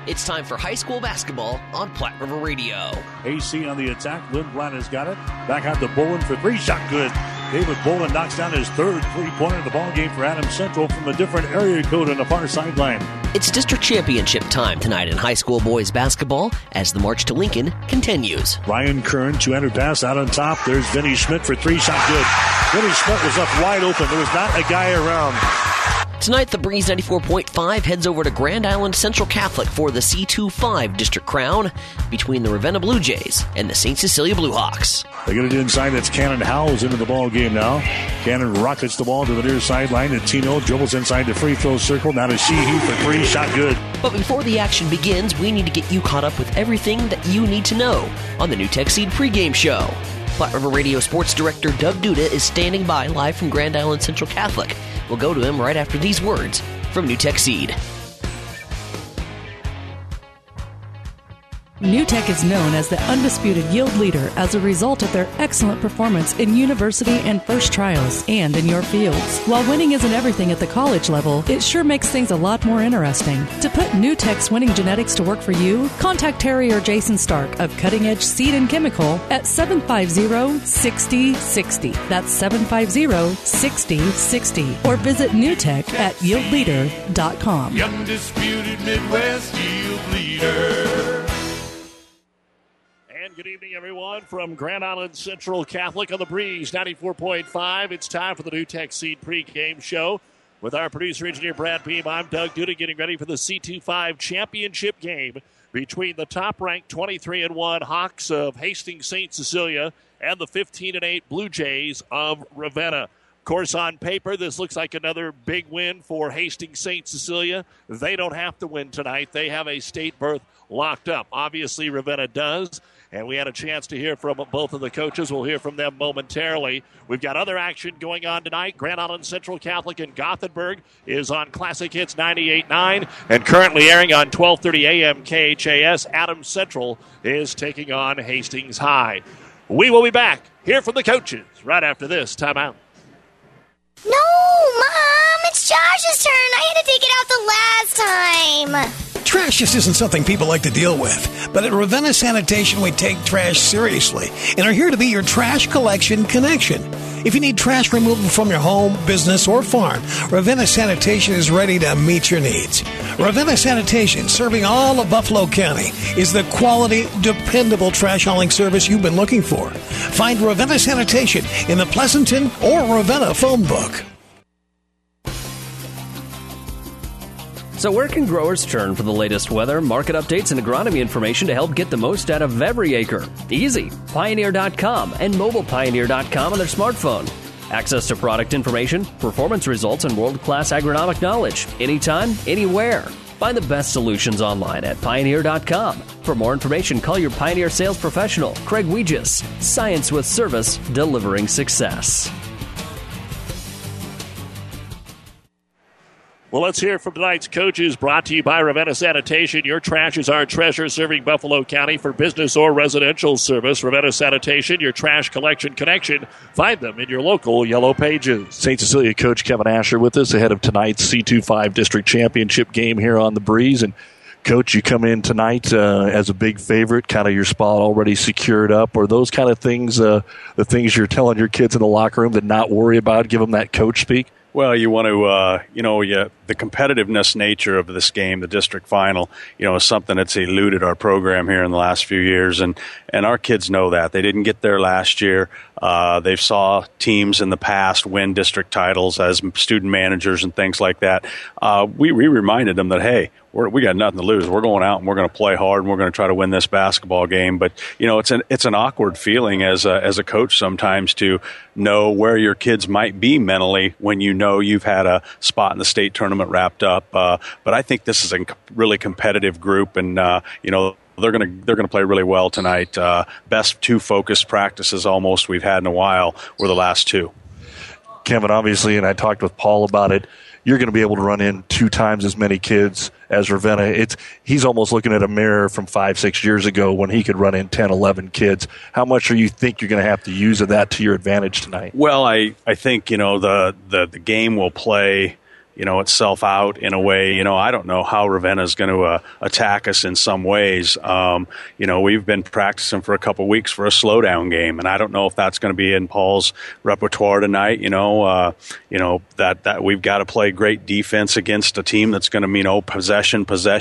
It's time for high school basketball on Platte River Radio. AC on the attack. Lindblad has got it. Back out to Bolin for three. Shot good. David Bolin knocks down his third three-pointer of the ball game for Adams Central from a different area code on the far sideline. It's district championship time tonight in high school boys basketball as the march to Lincoln continues. Ryan Kern, 200 pass out on top. There's Vinny Schmidt for three. Shot good. Vinny Schmidt was up wide open. There was not a guy around. Tonight, the Breeze 94.5 heads over to Grand Island Central Catholic for the C25 district crown between the Ravenna Blue Jays and the St. Cecilia Bluehawks. They get it inside. That's Cannon Howells into the ball game now. Cannon rockets the ball to the near sideline. And Tino dribbles inside the free throw circle. Now to Sheehy for three. Shot good. But before the action begins, we need to get you caught up with everything that you need to know on the New Tech Seed pregame show. Platte River Radio Sports Director Doug Duda is standing by live from Grand Island Central Catholic. We'll go to him right after these words from New Tech Seed. New Tech is known as the undisputed yield leader as a result of their excellent performance in university and first trials and in your fields. While winning isn't everything at the college level, it sure makes things a lot more interesting. To put New Tech's winning genetics to work for you, contact Terry or Jason Stark of Cutting Edge Seed and Chemical at 750-6060. That's 750-6060. Or visit NewTech at yieldleader.com. The undisputed Midwest yield leader. Good evening, everyone, from Grand Island Central Catholic on the Breeze 94.5. It's time for the New Tech Seed pregame show with our producer engineer Brad Beam. I'm Doug Duda, getting ready for the C25 championship game between the top-ranked 23-1 Hawks of Hastings St. Cecilia and the 15-8 Blue Jays of Ravenna. Of course, on paper, this looks like another big win for Hastings St. Cecilia. They don't have to win tonight. They have a state berth locked up. Obviously, Ravenna does. And we had a chance to hear from both of the coaches. We'll hear from them momentarily. We've got other action going on tonight. Grand Island Central Catholic in Gothenburg is on Classic Hits 98.9 and currently airing on 12:30 a.m. KHAS. Adams Central is taking on Hastings High. We will be back. Hear from the coaches right after this timeout. No, Mom, it's Josh's turn. I had to take it out the last time. Trash just isn't something people like to deal with. But at Ravenna Sanitation, we take trash seriously and are here to be your trash collection connection. If you need trash removal from your home, business, or farm, Ravenna Sanitation is ready to meet your needs. Ravenna Sanitation, serving all of Buffalo County, is the quality, dependable trash hauling service you've been looking for. Find Ravenna Sanitation in the Pleasanton or Ravenna phone book. So where can growers turn for the latest weather, market updates, and agronomy information to help get the most out of every acre? Easy. Pioneer.com and MobilePioneer.com on their smartphone. Access to product information, performance results, and world-class agronomic knowledge. Anytime, anywhere. Find the best solutions online at Pioneer.com. For more information, call your Pioneer sales professional, Craig Weegis. Science with service, delivering success. Well, let's hear from tonight's coaches, brought to you by Ravenna Sanitation. Your trash is our treasure, serving Buffalo County for business or residential service. Ravenna Sanitation, your trash collection connection. Find them in your local Yellow Pages. St. Cecilia coach Kevin Asher with us ahead of tonight's C25 district championship game here on the Breeze. And Coach, you come in tonight as a big favorite, kind of your spot already secured up. Or those kind of things, the things you're telling your kids in the locker room to not worry about, give them that coach speak? Well, you want to, the competitiveness nature of this game, the district final, is something that's eluded our program here in the last few years. And our kids know that. They didn't get there last year. They've saw teams in the past win district titles as student managers and things like that. We reminded them that, hey, we got nothing to lose. We're going out and we're going to play hard and we're going to try to win this basketball game. But it's an awkward feeling as a coach sometimes to know where your kids might be mentally when you've had a spot in the state tournament wrapped up. But I think this is a really competitive group, and they're going to play really well tonight. Best two focused practices almost we've had in a while were the last two. Kevin, obviously, and I talked with Paul about it, you're going to be able to run in 2 times as many kids as Ravenna. He's almost looking at a mirror from 5-6 years ago when he could run in 10, 11 kids. How much do you think you're going to have to use of that to your advantage tonight? Well, I think, the game will play itself out in a way. I don't know how Ravenna is going to attack us in some ways. We've been practicing for a couple of weeks for a slowdown game, and I don't know if that's going to be in Paul's repertoire tonight. That we've got to play great defense against a team that's going to, possession,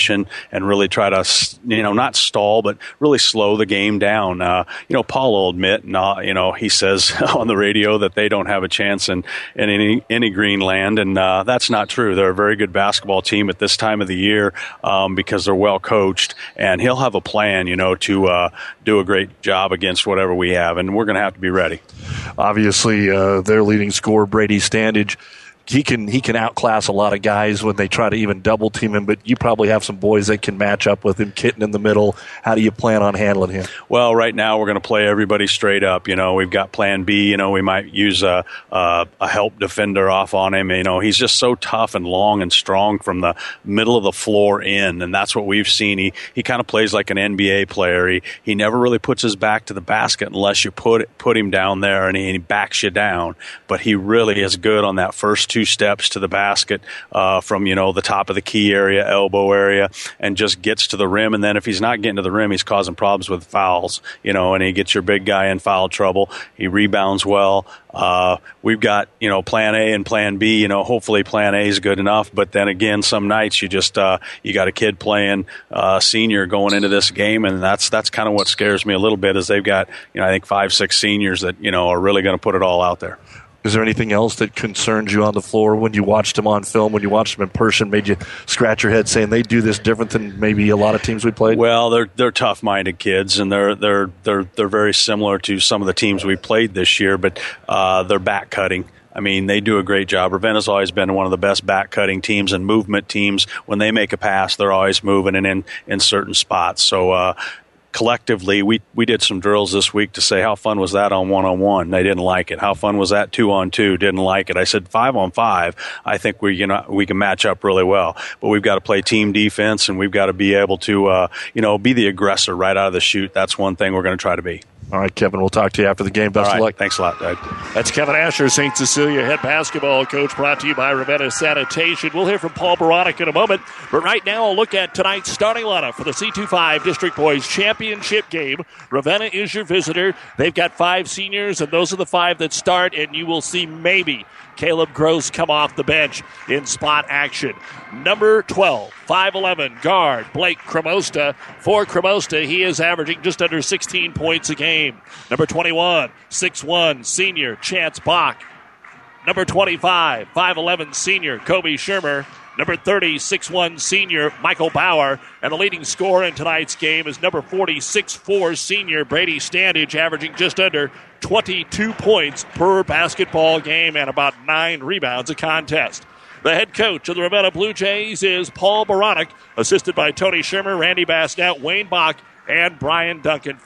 and really try to, not stall, but really slow the game down. Paul will admit, he says on the radio that they don't have a chance in any Greenland, and that's not true. They're a very good basketball team at this time of the year because they're well coached, and he'll have a plan, to do a great job against whatever we have, and we're going to have to be ready. Obviously, their leading scorer, Brady Standage, he can outclass a lot of guys when they try to even double team him, but you probably have some boys that can match up with him. Kitten in the middle. How do you plan on handling him? Well, right now we're going to play everybody straight up. We've got plan B. We might use a help defender off on him. He's just so tough and long and strong from the middle of the floor in, and that's what we've seen. He kind of plays like an NBA player. He never really puts his back to the basket unless you put him down there and he backs you down. But he really is good on that first 2 steps to the basket from the top of the key area, elbow area, and just gets to the rim. And then if he's not getting to the rim, he's causing problems with fouls, and he gets your big guy in foul trouble. He rebounds well. We've got plan A and plan B. Hopefully plan A is good enough, but then again, some nights you just you got a kid playing senior going into this game, and that's kind of what scares me a little bit. Is they've got I think 5-6 seniors that are really going to put it all out there. Is there anything else that concerns you on the floor when you watched them on film, when you watched them in person, made you scratch your head saying they do this different than maybe a lot of teams we played? Well, they're tough-minded kids, and they're very similar to some of the teams we played this year, but they're back cutting. I mean, they do a great job. Ravenna's always been one of the best back-cutting teams and movement teams. When they make a pass, they're always moving and in certain spots. So collectively, we did some drills this week to say, how fun was that on 1-on-1? They didn't like it. How fun was that 2-on-2? Didn't like it. I said 5-on-5. I think we can match up really well. But we've got to play team defense, and we've got to be able to be the aggressor right out of the chute. That's one thing we're going to try to be. All right, Kevin, we'll talk to you after the game. Best of luck. Thanks a lot, Doug. That's Kevin Asher, St. Cecilia head basketball coach, brought to you by Ravenna Sanitation. We'll hear from Paul Boronik in a moment, but right now I'll look at tonight's starting lineup for the C25 District Boys Championship game. Ravenna is your visitor. They've got 5 seniors, and those are the 5 that start, and you will see maybe Caleb Gross come off the bench in spot action. Number 12, 5'11", guard Blake Cremosta. For Cremosta, he is averaging just under 16 points a game. Number 21, 6'1", senior Chance Bach. Number 25, 5'11", senior Kobe Shermer. Number 30, 6'1", senior Michael Bauer. And the leading scorer in tonight's game is number 40, 6'4", senior Brady Standage, averaging just under 22 points per basketball game and about 9 rebounds a contest. The head coach of the Ravenna Blue Jays is Paul Boronik, assisted by Tony Shermer, Randy Basnett, Wayne Bach, and Brian Duncan.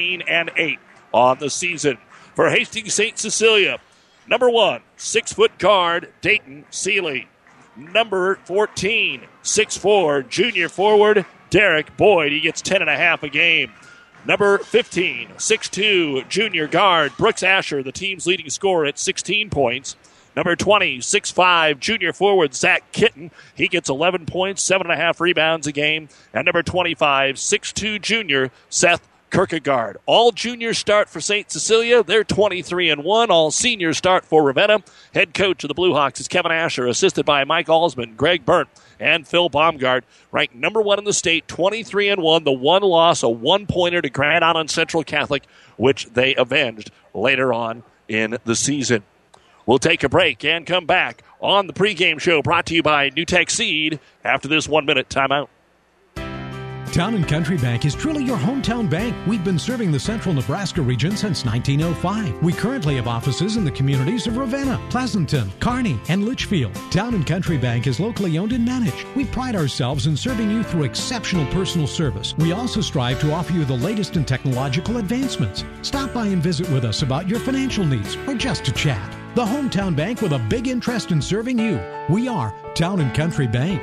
15-8 on the season. For Hastings St. Cecilia, number 1, 6-foot guard Dayton Seeley. Number 14, 6'4", junior forward Derek Boyd. He gets 10.5 a game. Number 15, 6'2", junior guard Brooks Asher, the team's leading scorer at 16 points. Number 20, 6'5", junior forward Zach Kitten. He gets 11 points, 7.5 rebounds a game. And number 25, 6'2", junior Seth Kierkegaard. All juniors start for St. Cecilia. They're 23-1. All seniors start for Ravenna. Head coach of the Blue Hawks is Kevin Asher, assisted by Mike Alsman, Greg Burnt, and Phil Baumgart. Ranked number 1 in the state, 23-1. The one loss, a one-pointer to Grand Island Central Catholic, which they avenged later on in the season. We'll take a break and come back on the pregame show brought to you by NewTek Seed after this 1-minute timeout. Town & Country Bank is truly your hometown bank. We've been serving the central Nebraska region since 1905. We currently have offices in the communities of Ravenna, Pleasanton, Kearney, and Litchfield. Town & Country Bank is locally owned and managed. We pride ourselves in serving you through exceptional personal service. We also strive to offer you the latest in technological advancements. Stop by and visit with us about your financial needs or just to chat. The hometown bank with a big interest in serving you. We are Town & Country Bank.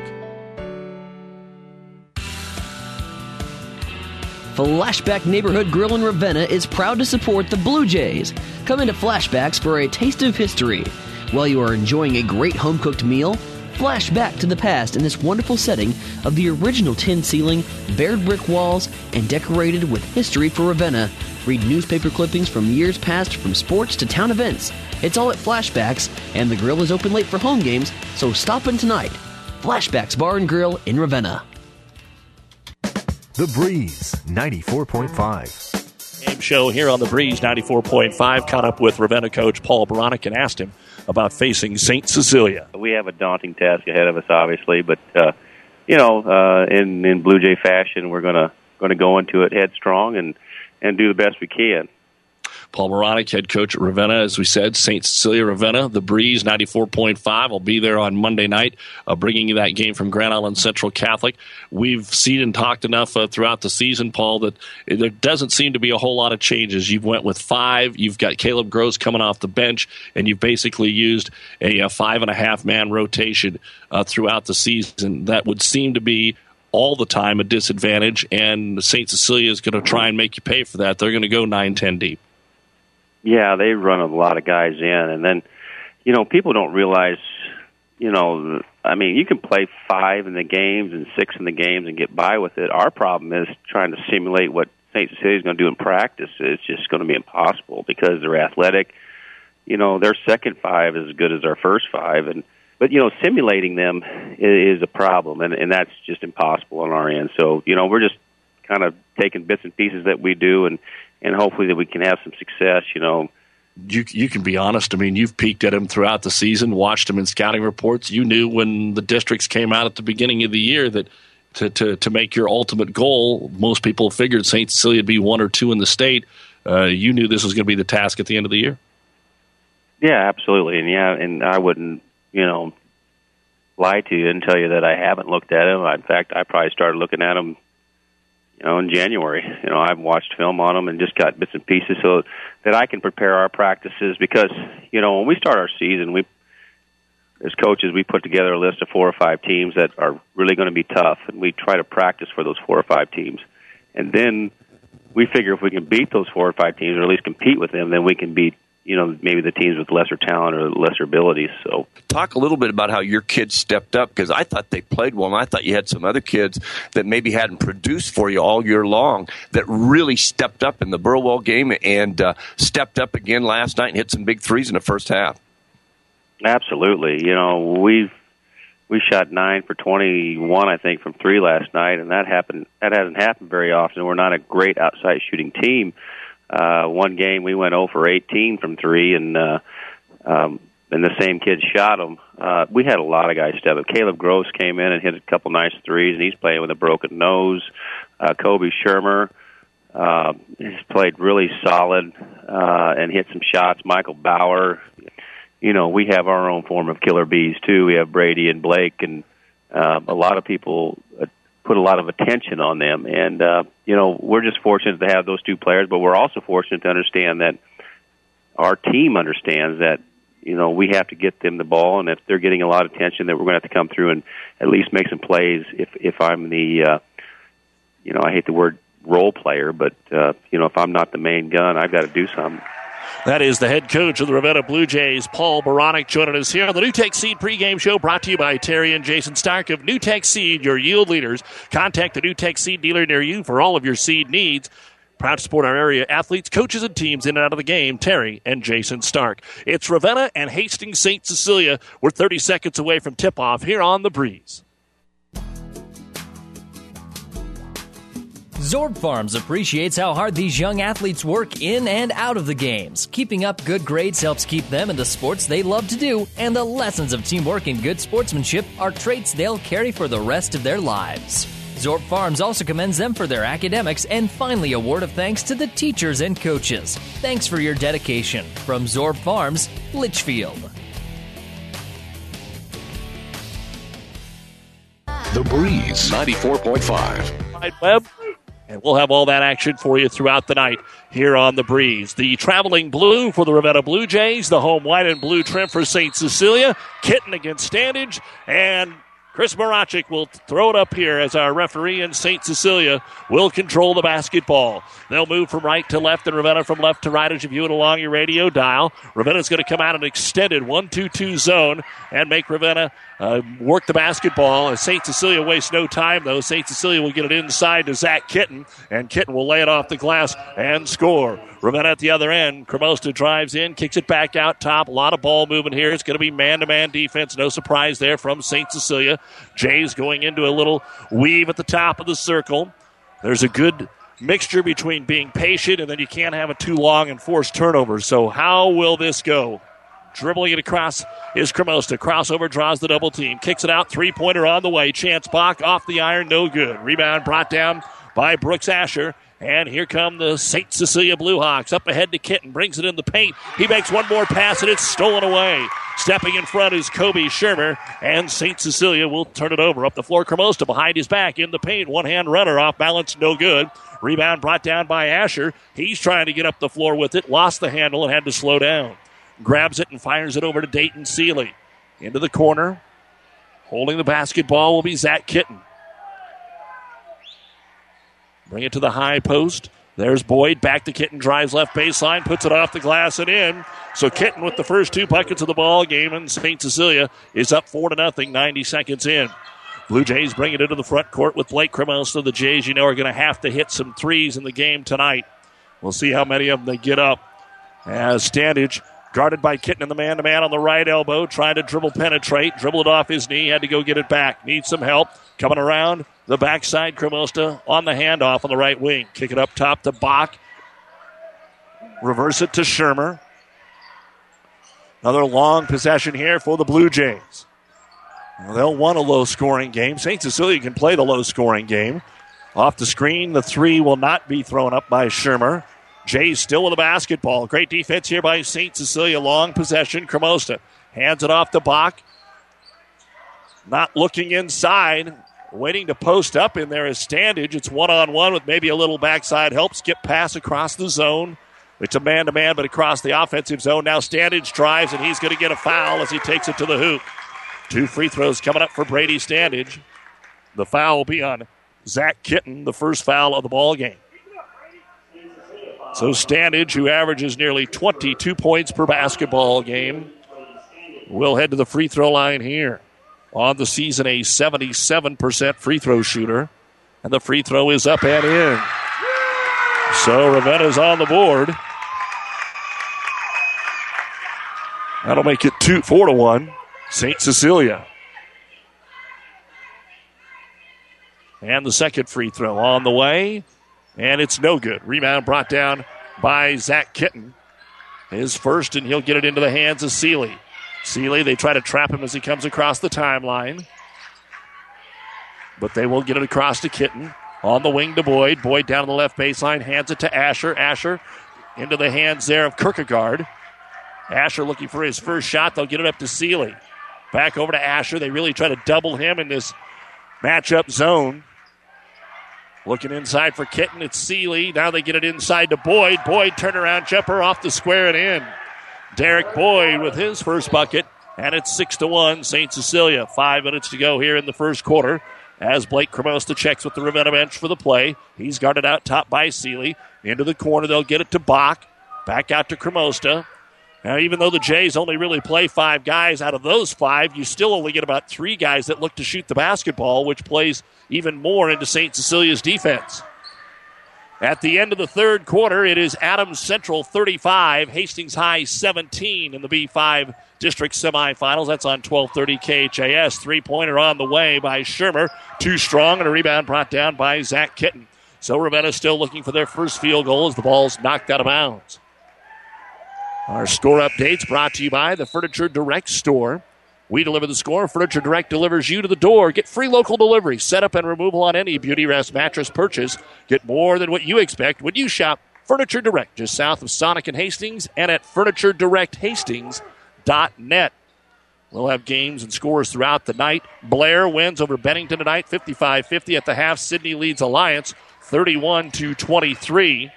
Flashback Neighborhood Grill in Ravenna is proud to support the Blue Jays. Come into Flashbacks for a taste of history. While you are enjoying a great home-cooked meal, Flash back to the past in this wonderful setting of the original tin ceiling, bared brick walls, and decorated with history for Ravenna. Read newspaper clippings from years past, from sports to town events. It's all at Flashbacks, and the grill is open late for home games, so stop in tonight. Flashbacks Bar and Grill in Ravenna. The Breeze 94.5. Game show here on The Breeze 94.5. Caught up with Ravenna coach Paul Boronik and asked him about facing St. Cecilia. We have a daunting task ahead of us, obviously, but in Blue Jay fashion, we're going to go into it headstrong and do the best we can. Paul Boronik, head coach at Ravenna, as we said, St. Cecilia, Ravenna, The Breeze 94.5. I'll be there on Monday night, bringing you that game from Grand Island Central Catholic. We've seen and talked enough throughout the season, Paul, that there doesn't seem to be a whole lot of changes. You've went with 5. You've got Caleb Gross coming off the bench, and you've basically used a 5.5-man rotation throughout the season. That would seem to be all the time a disadvantage, and St. Cecilia is going to try and make you pay for that. They're going to go 9-10 deep. Yeah, they run a lot of guys in, and then, people don't realize, you can play 5 in the games and 6 in the games and get by with it. Our problem is trying to simulate what St. Cecilia is going to do in practice. It's just going to be impossible because they're athletic. Their second 5 is as good as our first 5, but simulating them is a problem, and that's just impossible on our end. So, we're just kind of taking bits and pieces that we do and hopefully that we can have some success, You can be honest. I mean, you've peeked at him throughout the season, watched him in scouting reports. You knew when the districts came out at the beginning of the year that to make your ultimate goal, most people figured St. Cecilia would be 1 or 2 in the state. You knew this was going to be the task at the end of the year. Yeah, absolutely. And I wouldn't, lie to you and tell you that I haven't looked at him. In fact, I probably started looking at him in January. I've watched film on them and just got bits and pieces so that I can prepare our practices because, when we start our season, as coaches, we put together a list of 4 or 5 teams that are really going to be tough, and we try to practice for those 4 or 5 teams. And then we figure if we can beat those 4 or 5 teams, or at least compete with them, then we can beat maybe the teams with lesser talent or lesser abilities. So, talk a little bit about how your kids stepped up, because I thought they played well, and I thought you had some other kids that maybe hadn't produced for you all year long that really stepped up in the Burwell game and stepped up again last night and hit some big threes in the first half. Absolutely. We shot 9 for 21, I think, from 3 last night, and that hasn't happened very often. We're not a great outside shooting team. One game we went 0 for 18 from 3, and the same kids shot them. We had a lot of guys step up. Caleb Gross came in and hit a couple nice threes, and he's playing with a broken nose. Kobe Shermer has played really solid and hit some shots. Michael Bauer. We have our own form of killer bees, too. We have Brady and Blake, and a lot of people put a lot of attention on them. And, we're just fortunate to have those 2 players, but we're also fortunate to understand that our team understands that, we have to get them the ball, and if they're getting a lot of attention, that we're going to have to come through and at least make some plays. If I'm the, I hate the word role player, but, if I'm not the main gun, I've got to do something. That is the head coach of the Ravenna Blue Jays, Paul Boronik, joining us here on the NewTek Seed pregame show, brought to you by Terry and Jason Stark of NewTek Seed, your yield leaders. Contact the NewTek Seed dealer near you for all of your seed needs. Proud to support our area athletes, coaches, and teams in and out of the game, Terry and Jason Stark. It's Ravenna and Hastings St. Cecilia. We're 30 seconds away from tip-off here on The Breeze. Zorb Farms appreciates how hard these young athletes work in and out of the games. Keeping up good grades helps keep them in the sports they love to do, and the lessons of teamwork and good sportsmanship are traits they'll carry for the rest of their lives. Zorb Farms also commends them for their academics, and finally a word of thanks to the teachers and coaches. Thanks for your dedication. From Zorb Farms, Litchfield. The Breeze 94.5. Web. And we'll have all that action for you throughout the night here on The Breeze. The traveling blue for the Ravenna Blue Jays, the home white and blue trim for St. Cecilia. Kitten against Standage, and Chris Marachik will throw it up here as our referee in St. Cecilia will control the basketball. They'll move from right to left and Ravenna from left to right as you view it along your radio dial. Ravenna's going to come out an extended 1-2-2 zone and make Ravenna work the basketball. St. Cecilia wastes no time, though. St. Cecilia will get it inside to Zach Kitten, and Kitten will lay it off the glass and score. Ravenna at the other end. Cremosta drives in, kicks it back out top. A lot of ball movement here. It's going to be man-to-man defense. No surprise there from St. Cecilia. Jays going into a little weave at the top of the circle. There's a good mixture between being patient and then you can't have it too long and force turnovers. So how will this go? Dribbling it across is Cremosta. Crossover, draws the double team. Kicks it out. Three-pointer on the way. Chance Bach off the iron. No good. Rebound brought down by Brooks Asher. And here come the St. Cecilia Bluehawks. Up ahead to Kitten. Brings it in the paint. He makes one more pass, and it's stolen away. Stepping in front is Kobe Shermer. And St. Cecilia will turn it over. Up the floor, Cremosta behind his back in the paint. One-hand runner off balance. No good. Rebound brought down by Asher. He's trying to get up the floor with it. Lost the handle and had to slow down. Grabs it and fires it over to Dayton Seeley. Into the corner. Holding the basketball will be Zach Kitten. Bring it to the high post. There's Boyd. Back to Kitten. Drives left baseline. Puts it off the glass and in. So Kitten with the first 2 buckets of the ball game. And St. Cecilia is up 4-0, 90 seconds in. Blue Jays bring it into the front court with Blake Cremosta. The Jays, are going to have to hit some threes in the game tonight. We'll see how many of them they get up. As Standage, guarded by Kitten in the man-to-man on the right elbow, trying to penetrate, dribbled it off his knee, had to go get it back. Needs some help. Coming around the backside, Cremosta on the handoff on the right wing. Kick it up top to Bach. Reverse it to Shermer. Another long possession here for the Blue Jays. Well, they'll want a low-scoring game. St. Cecilia can play the low-scoring game. Off the screen, the three will not be thrown up by Shermer. Jays still with the basketball. Great defense here by St. Cecilia. Long possession. Cremosta hands it off to Bach. Not looking inside. Waiting to post up in there is Standage. It's one-on-one with maybe a little backside help. Skip pass across the zone. It's a man-to-man, but across the offensive zone. Now Standage drives, and he's going to get a foul as he takes it to the hoop. 2 free throws coming up for Brady Standage. The foul will be on Zach Kitten, the first foul of the ball game. So Standage, who averages nearly 22 points per basketball game, will head to the free throw line here. On the season, a 77% free throw shooter. And the free throw is up and in. So Ravenna's on the board. That'll make it 4-1. St. Cecilia. And the second free throw on the way. And it's no good. Rebound brought down by Zach Kitten. His first, and he'll get it into the hands of Seeley. Seeley, they try to trap him as he comes across the timeline. But they will get it across to Kitten. On the wing to Boyd. Boyd down on the left baseline, hands it to Asher. Asher into the hands there of Kierkegaard. Asher looking for his first shot. They'll get it up to Seeley. Back over to Asher. They really try to double him in this matchup zone. Looking inside for Kitten. It's Seeley. Now they get it inside to Boyd. Boyd turnaround jumper off the square and in. Derek Boyd with his first bucket. And it's 6-1 St. Cecilia. 5 minutes to go here in the first quarter. As Blake Cremosta checks with the Ravenna bench for the play. He's guarded out top by Seeley. Into the corner. They'll get it to Bach. Back out to Cremosta. Now, even though the Jays only really play 5 guys, out of those 5, you still only get about 3 guys that look to shoot the basketball, which plays even more into St. Cecilia's defense. At the end of the third quarter, it is Adams Central 35, Hastings High 17 in the B5 district semifinals. That's on 1230 KHAS. Three-pointer on the way by Shermer. Too strong, and a rebound brought down by Zach Kitten. So Ravenna still looking for their first field goal as the ball's knocked out of bounds. Our score updates brought to you by the Furniture Direct store. We deliver the score. Furniture Direct delivers you to the door. Get free local delivery, setup, and removal on any Beautyrest mattress purchase. Get more than what you expect when you shop Furniture Direct, just south of Sonic and Hastings, and at FurnitureDirectHastings.net. We'll have games and scores throughout the night. Blair wins over Bennington tonight, 55-50 at the half. Sydney leads Alliance, 31-23.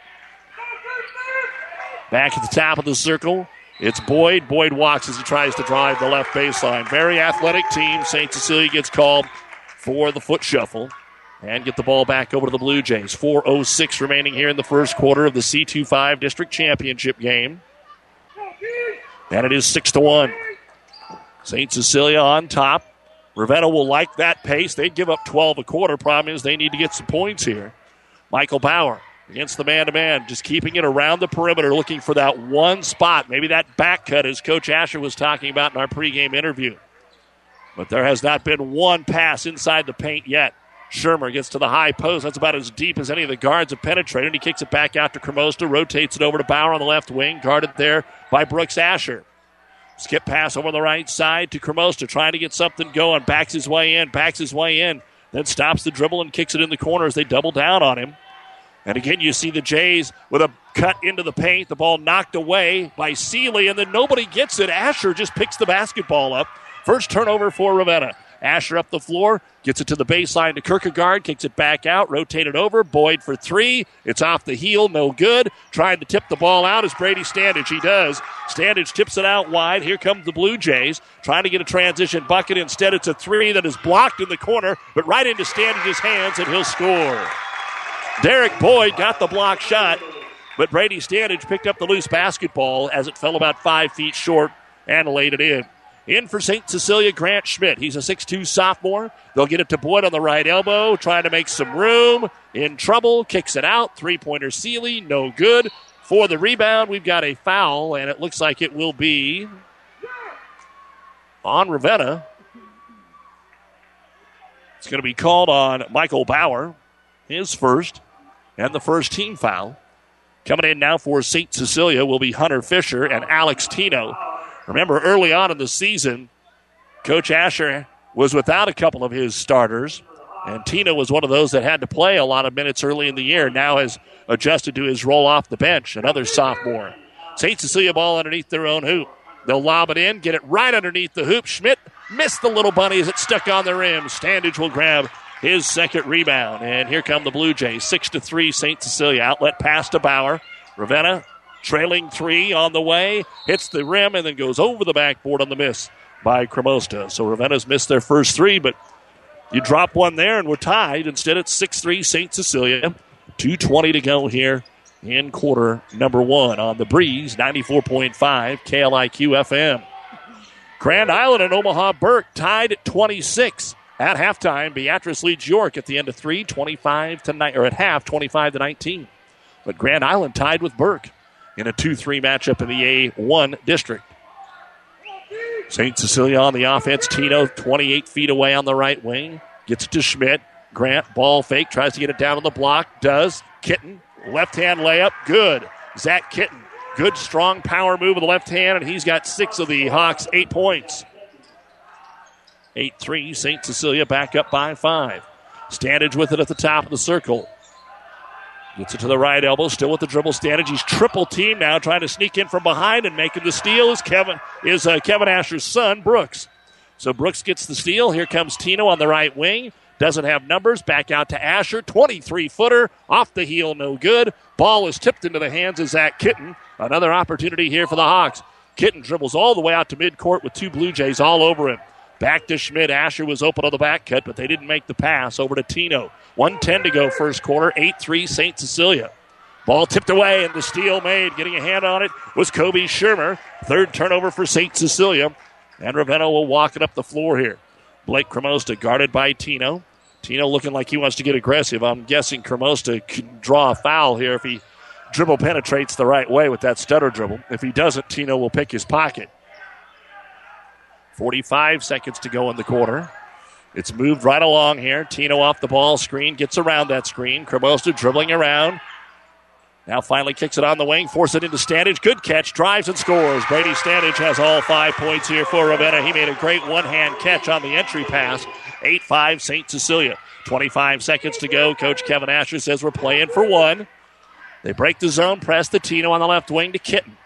Back at the top of the circle, it's Boyd. Boyd walks as he tries to drive the left baseline. Very athletic team. St. Cecilia gets called for the foot shuffle and get the ball back over to the Blue Jays. 4:06 remaining here in the first quarter of the C25 District Championship game. And it is 6-1. St. Cecilia on top. Ravenna will like that pace. They give up 12 a quarter. Problem is they need to get some points here. Michael Bauer against the man-to-man, just keeping it around the perimeter, looking for that one spot. Maybe that back cut, as Coach Asher was talking about in our pregame interview. But there has not been one pass inside the paint yet. Shermer gets to the high post. That's about as deep as any of the guards have penetrated. He kicks it back out to Cremosta, rotates it over to Bauer on the left wing, guarded there by Brooks Asher. Skip pass over the right side to Cremosta, trying to get something going. Backs his way in, then stops the dribble and kicks it in the corner as they double down on him. And again, you see the Jays with a cut into the paint. The ball knocked away by Seeley, and then nobody gets it. Asher just picks the basketball up. First turnover for Ravenna. Asher up the floor, gets it to the baseline to Kierkegaard, kicks it back out, rotated over. Boyd for three. It's off the heel, no good. Trying to tip the ball out is Brady Standage. He does. Standage tips it out wide. Here comes the Blue Jays, trying to get a transition bucket. Instead, it's a three that is blocked in the corner, but right into Standage's hands, and he'll score. Derek Boyd got the block shot, but Brady Standage picked up the loose basketball as it fell about 5 feet short and laid it in. In for St. Cecilia, Grant Schmidt. He's a 6'2 sophomore. They'll get it to Boyd on the right elbow, trying to make some room. In trouble, kicks it out. Three-pointer Seeley, no good. For the rebound, we've got a foul, and it looks like it will be on Ravenna. It's going to be called on Michael Bauer, his first, and the first team foul. Coming in now for St. Cecilia will be Hunter Fisher and Alex Tino. Remember, early on in the season, Coach Asher was without a couple of his starters, and Tino was one of those that had to play a lot of minutes early in the year, now has adjusted to his role off the bench, another sophomore. St. Cecilia ball underneath their own hoop. They'll lob it in, get it right underneath the hoop. Schmidt missed the little bunny as it stuck on the rim. Standage will grab his second rebound, and here come the Blue Jays. 6-3 St. Cecilia. Outlet pass to Bauer. Ravenna trailing three on the way, hits the rim, and then goes over the backboard on the miss by Cremosta. So Ravenna's missed their first three, but you drop one there and we're tied. Instead, it's 6-3 St. Cecilia. 2:20 to go here in quarter number one on the Breeze, 94.5 KLIQ FM. Grand Island and Omaha Burke tied at 26. At halftime, Beatrice leads York at the end of three, 25-9, or at half, 25-19. But Grand Island tied with Burke in a 2-3 matchup in the A1 district. St. Cecilia on the offense. Tino 28 feet away on the right wing. Gets it to Schmidt. Grant, ball fake, tries to get it down on the block. Does. Kitten, left-hand layup. Good. Zach Kitten. Good, strong power move with the left hand, and he's got 6 of the Hawks' 8 points. 8-3, St. Cecilia back up by 5. Standage with it at the top of the circle. Gets it to the right elbow, still with the dribble. Standage, he's triple team now, trying to sneak in from behind, and making the steal is Kevin Asher's son, Brooks. So Brooks gets the steal. Here comes Tino on the right wing. Doesn't have numbers. Back out to Asher. 23-footer. Off the heel, no good. Ball is tipped into the hands of Zach Kitten. Another opportunity here for the Hawks. Kitten dribbles all the way out to midcourt with 2 Blue Jays all over him. Back to Schmidt. Asher was open on the back cut, but they didn't make the pass. Over to Tino. 1:10 to go first quarter. 8-3 St. Cecilia. Ball tipped away and the steal made. Getting a hand on it was Kobe Shermer. Third turnover for St. Cecilia. And Ravenna will walk it up the floor here. Blake Cremosta guarded by Tino. Tino looking like he wants to get aggressive. I'm guessing Cremosta can draw a foul here if he dribble penetrates the right way with that stutter dribble. If he doesn't, Tino will pick his pocket. 45 seconds to go in the quarter. It's moved right along here. Tino off the ball screen, gets around that screen. Cremosta dribbling around. Now finally kicks it on the wing, forces it into Standage. Good catch, drives and scores. Brady Standage has all 5 points here for Ravenna. He made a great one-hand catch on the entry pass. 8-5 St. Cecilia. 25 seconds to go. Coach Kevin Asher says we're playing for one. They break the zone, press the Tino on the left wing to Kitten.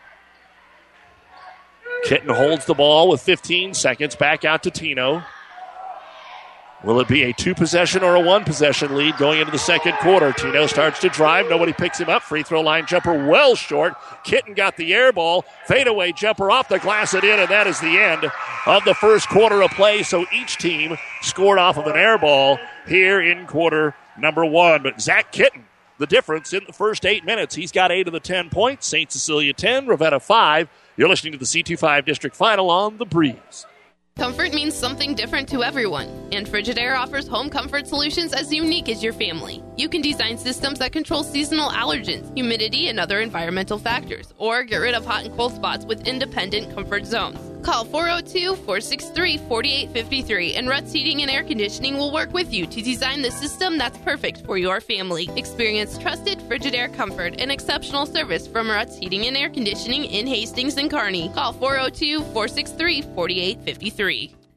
Kitten holds the ball with 15 seconds. Back out to Tino. Will it be a 2-possession or a 1-possession lead going into the second quarter? Tino starts to drive. Nobody picks him up. Free throw line jumper well short. Kitten got the air ball. Fadeaway jumper off the glass and in, and that is the end of the first quarter of play. So each team scored off of an air ball here in quarter number one. But Zach Kitten, the difference in the first 8 minutes. He's got 8 of the 10 points. St. Cecilia 10, Ravenna 5. You're listening to the C25 District Final on The Breeze. Comfort means something different to everyone, and Frigidaire offers home comfort solutions as unique as your family. You can design systems that control seasonal allergens, humidity, and other environmental factors, or get rid of hot and cold spots with independent comfort zones. Call 402-463-4853, and Ruts Heating and Air Conditioning will work with you to design the system that's perfect for your family. Experience trusted Frigidaire comfort and exceptional service from Ruts Heating and Air Conditioning in Hastings and Kearney. Call 402-463-4853.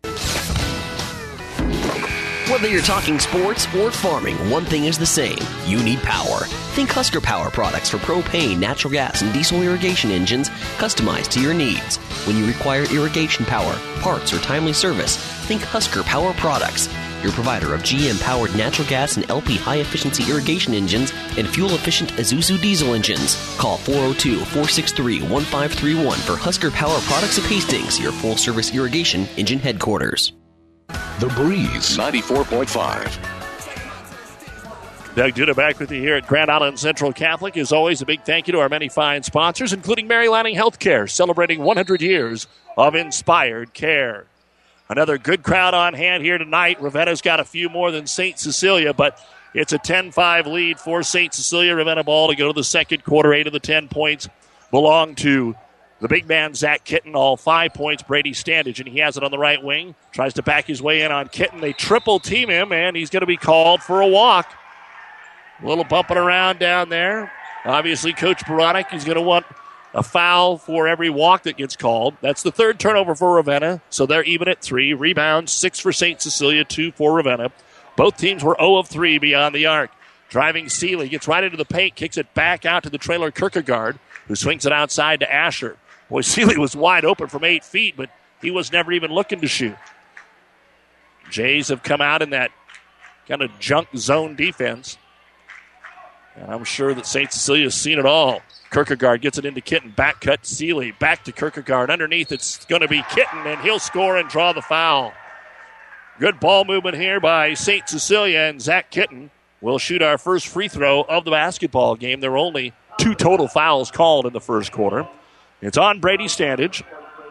Whether you're talking sports or farming, one thing is the same. You need power. Think Husker Power products for propane, natural gas, and diesel irrigation engines customized to your needs. When you require irrigation power, parts, or timely service, think Husker Power products. Your provider of GM-powered natural gas and LP high-efficiency irrigation engines and fuel-efficient Isuzu diesel engines. Call 402-463-1531 for Husker Power Products of Hastings, your full-service irrigation engine headquarters. The Breeze 94.5. Doug Duda back with you here at Grand Island Central Catholic. As always, a big thank you to our many fine sponsors, including Mary Lanning Healthcare, celebrating 100 years of inspired care. Another good crowd on hand here tonight. Ravenna's got a few more than St. Cecilia, but it's a 10-5 lead for St. Cecilia. Ravenna ball to go to the second quarter. 8 of the 10 points belong to the big man, Zach Kitten. All 5 points, Brady Standage, and he has it on the right wing. Tries to back his way in on Kitten. They triple team him, and he's going to be called for a walk. A little bumping around down there. Obviously, Coach Baronic is going to want a foul for every walk that gets called. That's the third turnover for Ravenna, so they're even at 3. Rebounds, 6 for St. Cecilia, 2 for Ravenna. Both teams were 0 of 3 beyond the arc. Driving Seeley, gets right into the paint, kicks it back out to the trailer Kierkegaard, who swings it outside to Asher. Boy, Seeley was wide open from 8 feet, but he was never even looking to shoot. Jays have come out in that kind of junk zone defense. And I'm sure that St. Cecilia's seen it all. Kierkegaard gets it into Kitten. Back cut Seeley. Back to Kierkegaard. Underneath it's going to be Kitten, and he'll score and draw the foul. Good ball movement here by St. Cecilia, and Zach Kitten will shoot our first free throw of the basketball game. There were only 2 total fouls called in the first quarter. It's on Brady Standage.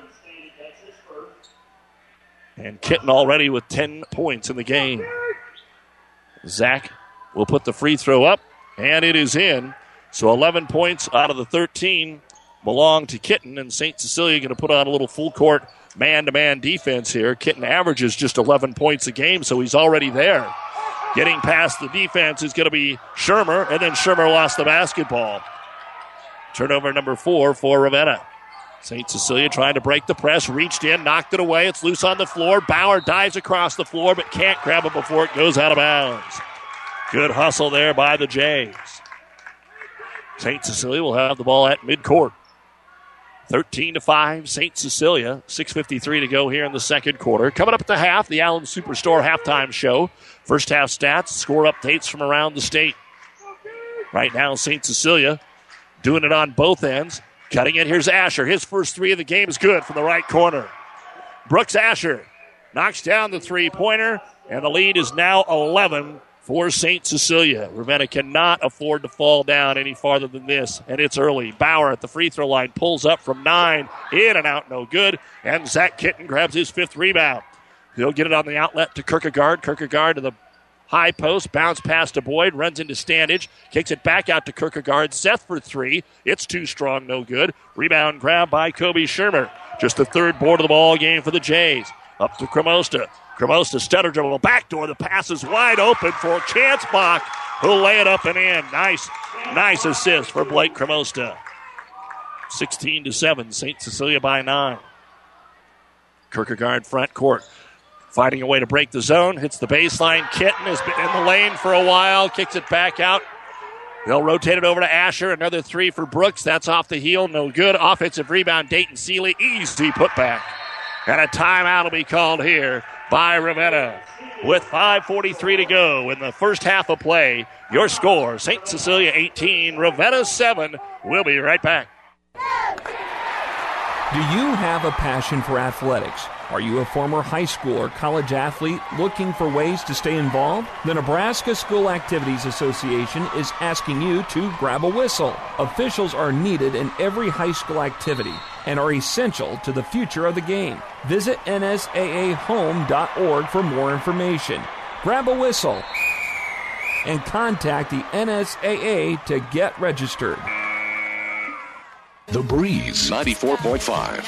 And Kitten already with 10 points in the game. Zach will put the free throw up, and it is in. So 11 points out of the 13 belong to Kitten, and St. Cecilia going to put on a little full-court man-to-man defense here. Kitten averages just 11 points a game, so he's already there. Getting past the defense is going to be Shermer, and then Shermer lost the basketball. Turnover number 4 for Ravenna. St. Cecilia trying to break the press, reached in, knocked it away. It's loose on the floor. Bauer dives across the floor, but can't grab it before it goes out of bounds. Good hustle there by the Jays. St. Cecilia will have the ball at midcourt. 13-5, St. Cecilia. 6:53 to go here in the second quarter. Coming up at the half, the Allen Superstore halftime show. First half stats, score updates from around the state. Right now, St. Cecilia doing it on both ends. Cutting it, here's Asher. His first 3 of the game is good from the right corner. Brooks Asher knocks down the three-pointer, and the lead is now 11 for St. Cecilia. Ravenna cannot afford to fall down any farther than this, and it's early. Bauer at the free throw line pulls up from 9, in and out, no good, and Zach Kitten grabs his 5th rebound. He'll get it on the outlet to Kierkegaard. Kierkegaard to the high post, bounce pass to Boyd, runs into Standage, kicks it back out to Kierkegaard. Seth for 3. It's too strong, no good. Rebound grab by Kobe Shermer. Just the 3rd board of the ball game for the Jays. Up to Cremosta. Cremosta stutter dribble, backdoor. The pass is wide open for Chance Bach, who'll lay it up and in. Nice assist for Blake Cremosta. 16-7, St. Cecilia by 9. Kierkegaard front court. Fighting a way to break the zone. Hits the baseline. Kitten has been in the lane for a while. Kicks it back out. They'll rotate it over to Asher. Another 3 for Brooks. That's off the heel. No good. Offensive rebound. Dayton Seeley. Easy putback. And a timeout will be called here by Ravenna. With 5:43 to go in the first half of play. Your score, St. Cecilia 18, Ravenna 7. We'll be right back. Do you have a passion for athletics? Are you a former high school or college athlete looking for ways to stay involved? The Nebraska School Activities Association is asking you to grab a whistle. Officials are needed in every high school activity and are essential to the future of the game. Visit nsaahome.org for more information. Grab a whistle and contact the NSAA to get registered. The Breeze 94.5.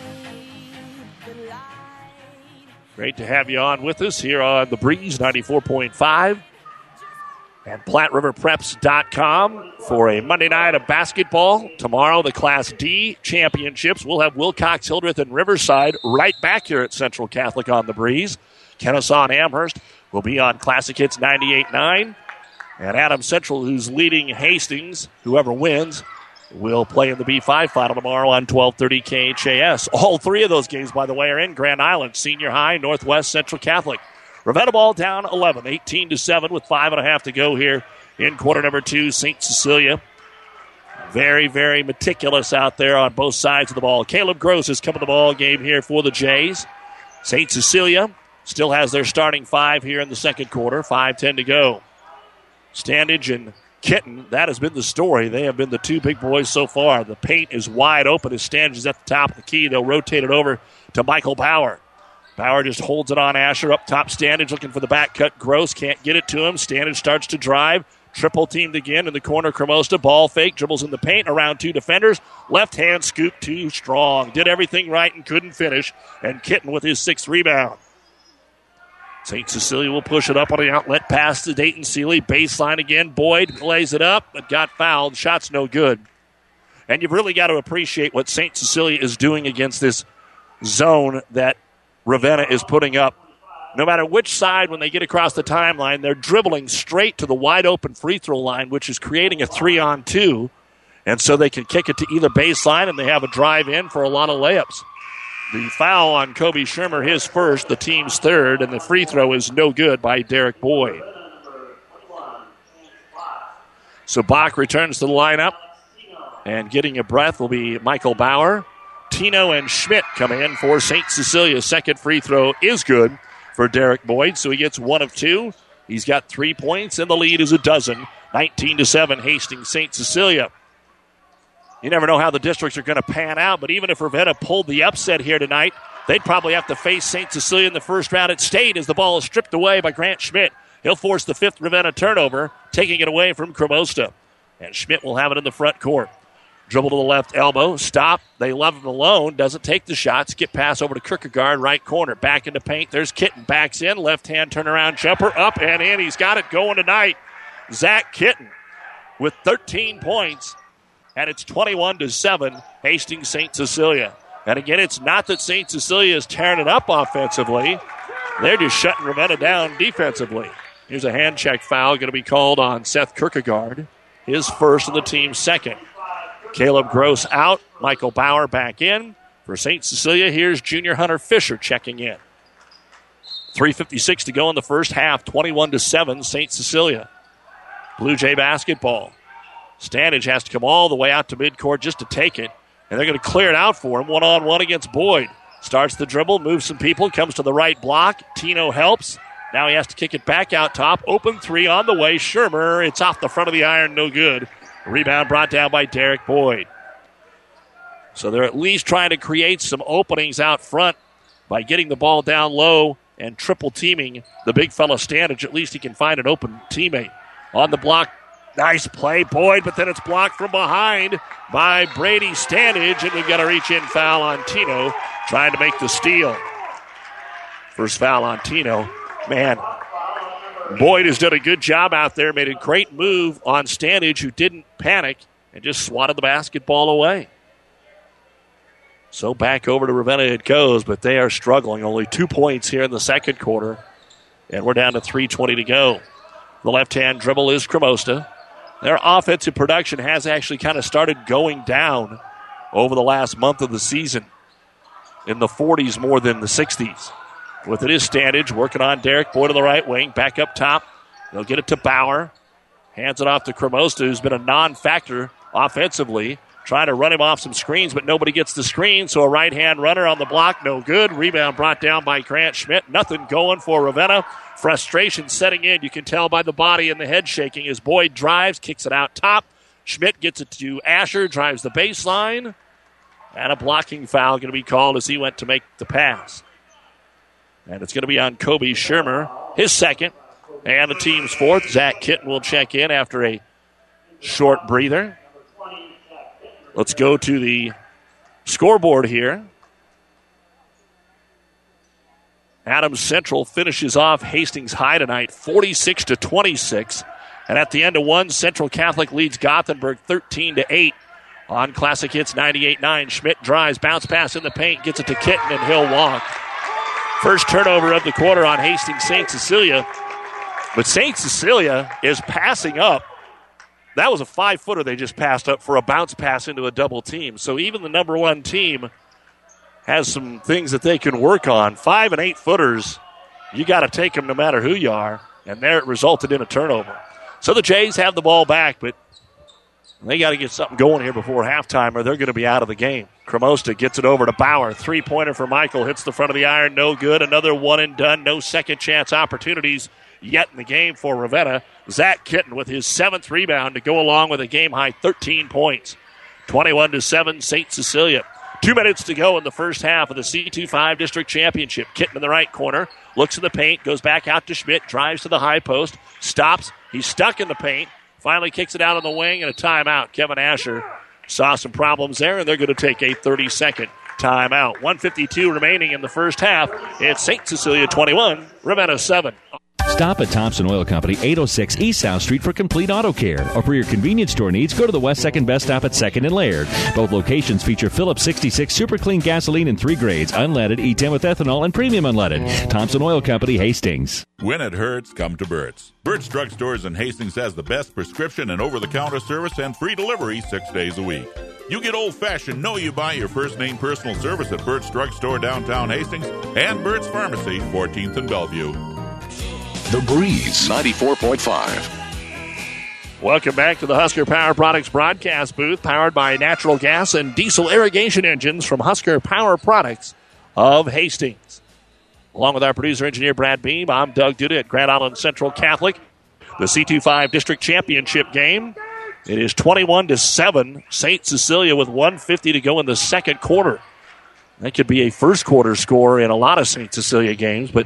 Great to have you on with us here on The Breeze 94.5 and PlatteRiverPreps.com for a Monday night of basketball. Tomorrow, the Class D championships. We'll have Wilcox, Hildreth, and Riverside right back here at Central Catholic on The Breeze. Kennesaw and Amherst will be on Classic Hits 98.9. And Adams Central, who's leading Hastings, whoever wins, will play in the B5 final tomorrow on 1230 KHAS. All three of those games, by the way, are in Grand Island. Senior High, Northwest Central Catholic. Ravenna ball down 11, 18-7 with 5.5 to go here in quarter number 2. St. Cecilia, very, very meticulous out there on both sides of the ball. Caleb Gross is coming to the ball game here for the Jays. St. Cecilia still has their starting 5 here in the second quarter. 5:10 to go. Standage and Kitten, that has been the story. They have been the two big boys so far. The paint is wide open as Standage is at the top of the key. They'll rotate it over to Michael Bauer. Bauer just holds it on Asher. Up top, Standage looking for the back cut. Gross can't get it to him. Standage starts to drive. Triple teamed again in the corner. Cremosta, ball fake, dribbles in the paint around 2 defenders. Left hand scoop too strong. Did everything right and couldn't finish. And Kitten with his 6th rebound. St. Cecilia will push it up on the outlet pass to Dayton Seeley. Baseline again. Boyd lays it up, but got fouled. Shot's no good. And you've really got to appreciate what St. Cecilia is doing against this zone that Ravenna is putting up. No matter which side, when they get across the timeline, they're dribbling straight to the wide-open free throw line, which is creating a 3-on-2. And so they can kick it to either baseline, and they have a drive in for a lot of layups. The foul on Kobe Schirmer, his first, the team's 3rd, and the free throw is no good by Derek Boyd. So Bach returns to the lineup, and getting a breath will be Michael Bauer. Tino and Schmidt come in for St. Cecilia's second free throw is good for Derek Boyd, so he gets 1 of 2. He's got 3 points, and the lead is a dozen. 19-7, Hastings St. Cecilia. You never know how the districts are going to pan out, but even if Ravenna pulled the upset here tonight, they'd probably have to face St. Cecilia in the first round at state as the ball is stripped away by Grant Schmidt. He'll force the 5th Ravenna turnover, taking it away from Cremosta. And Schmidt will have it in the front court. Dribble to the left elbow, stop. They love him alone, doesn't take the shot. Skip pass over to Kierkegaard, right corner. Back into paint, there's Kitten, backs in, left-hand turnaround jumper, up and in. He's got it going tonight. Zach Kitten with 13 points. And it's 21-7, Hastings St. Cecilia. And again, it's not that St. Cecilia is tearing it up offensively. They're just shutting Ravenna down defensively. Here's a hand check foul going to be called on Seth Kierkegaard. His first and the team's second. Caleb Gross out. Michael Bauer back in. For St. Cecilia, here's junior Hunter Fisher checking in. 3:56 to go in the first half. 21-7, St. Cecilia. Blue Jay basketball. Standage has to come all the way out to midcourt just to take it. And they're going to clear it out for him. 1-on-1 against Boyd. Starts the dribble, moves some people, comes to the right block. Tino helps. Now he has to kick it back out top. Open 3 on the way. Schirmer, it's off the front of the iron, no good. Rebound brought down by Derek Boyd. So they're at least trying to create some openings out front by getting the ball down low and triple teaming the big fella Standage. At least he can find an open teammate. On the block, nice play, Boyd, but then it's blocked from behind by Brady Standage, and we've got a reach-in foul on Tino, trying to make the steal. First foul on Tino. Man, Boyd has done a good job out there, made a great move on Standage, who didn't panic and just swatted the basketball away. So back over to Ravenna it goes, but they are struggling. Only 2 points here in the second quarter, and we're down to 3:20 to go. The left-hand dribble is Cremosta. Their offensive production has actually kind of started going down over the last month of the season, in the 40s more than the 60s. With it is Standage working on Derek Boyd to the right wing. Back up top. They'll get it to Bauer. Hands it off to Cremosta, who's been a non-factor offensively. Trying to run him off some screens, but nobody gets the screen, so a right-hand runner on the block, no good. Rebound brought down by Grant Schmidt. Nothing going for Ravenna. Frustration setting in. You can tell by the body and the head shaking as Boyd drives, kicks it out top. Schmidt gets it to Asher, drives the baseline. And a blocking foul going to be called as he went to make the pass. And it's going to be on Kobe Shermer, his second, and the team's fourth. Zach Kitten will check in after a short breather. Let's go to the scoreboard here. Adams Central finishes off Hastings High tonight, 46-26. And at the end of one, Central Catholic leads Gothenburg 13-8 on Classic Hits 98.9. Schmidt drives, bounce pass in the paint, gets it to Kitten, and he'll walk. First turnover of the quarter on Hastings St. Cecilia. But St. Cecilia is passing up. That was a 5-footer they just passed up for a bounce pass into a double team. So even the number one team has some things that they can work on. 5 and 8 footers, you got to take them no matter who you are. And there it resulted in a turnover. So the Jays have the ball back, but they got to get something going here before halftime or they're going to be out of the game. Cremosta gets it over to Bauer. 3-pointer for Michael. Hits the front of the iron. No good. Another one and done. No second chance opportunities yet in the game for Ravenna. Zach Kitten with his 7th rebound to go along with a game-high 13 points. 21-7 St. Cecilia. 2 minutes to go in the first half of the C25 District Championship. Kitten in the right corner. Looks in the paint. Goes back out to Schmidt. Drives to the high post. Stops. He's stuck in the paint. Finally kicks it out on the wing and a timeout. Kevin Asher saw some problems there, and they're going to take a 30-second timeout. 1:52 remaining in the first half. It's St. Cecilia 21, Ravenna 7. Stop at Thompson Oil Company, 806 East South Street for complete auto care. Or for your convenience store needs, go to the West 2nd Best Stop at 2nd and Laird. Both locations feature Phillips 66 Super Clean gasoline in 3 grades, unleaded, E10 with ethanol, and premium unleaded. Thompson Oil Company, Hastings. When it hurts, come to Burt's. Burt's Drug Stores in Hastings has the best prescription and over-the-counter service and free delivery 6 days a week. You get old-fashioned, know you buy your first name personal service at Burt's Drug Store downtown Hastings and Burt's Pharmacy, 14th and Bellevue. The Breeze 94.5. Welcome back to the Husker Power Products broadcast booth, powered by natural gas and diesel irrigation engines from Husker Power Products of Hastings. Along with our producer engineer Brad Beam, I'm Doug Duda at Grand Island Central Catholic. The C25 District Championship game. It is 21-7. St. Cecilia with 1:50 to go in the second quarter. That could be a first quarter score in a lot of St. Cecilia games, but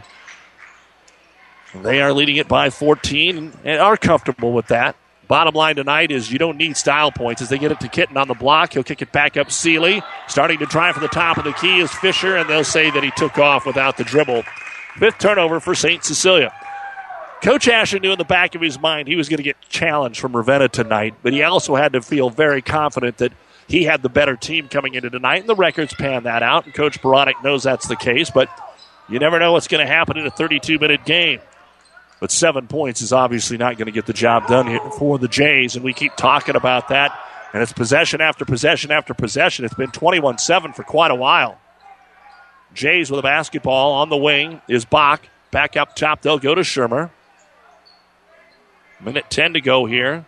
they are leading it by 14 and are comfortable with that. Bottom line tonight is you don't need style points as they get it to Kitten on the block. He'll kick it back up Seeley. Starting to drive for the top of the key is Fisher, and they'll say that he took off without the dribble. 5th turnover for St. Cecilia. Coach Asher knew in the back of his mind he was going to get challenged from Ravenna tonight, but he also had to feel very confident that he had the better team coming into tonight, and the records pan that out, and Coach Baronic knows that's the case, but you never know what's going to happen in a 32-minute game. But 7 points is obviously not going to get the job done here for the Jays, and we keep talking about that. And it's possession after possession after possession. It's been 21-7 for quite a while. Jays with a basketball on the wing is Bach. Back up top, they'll go to Shermer. Minute 10 to go here.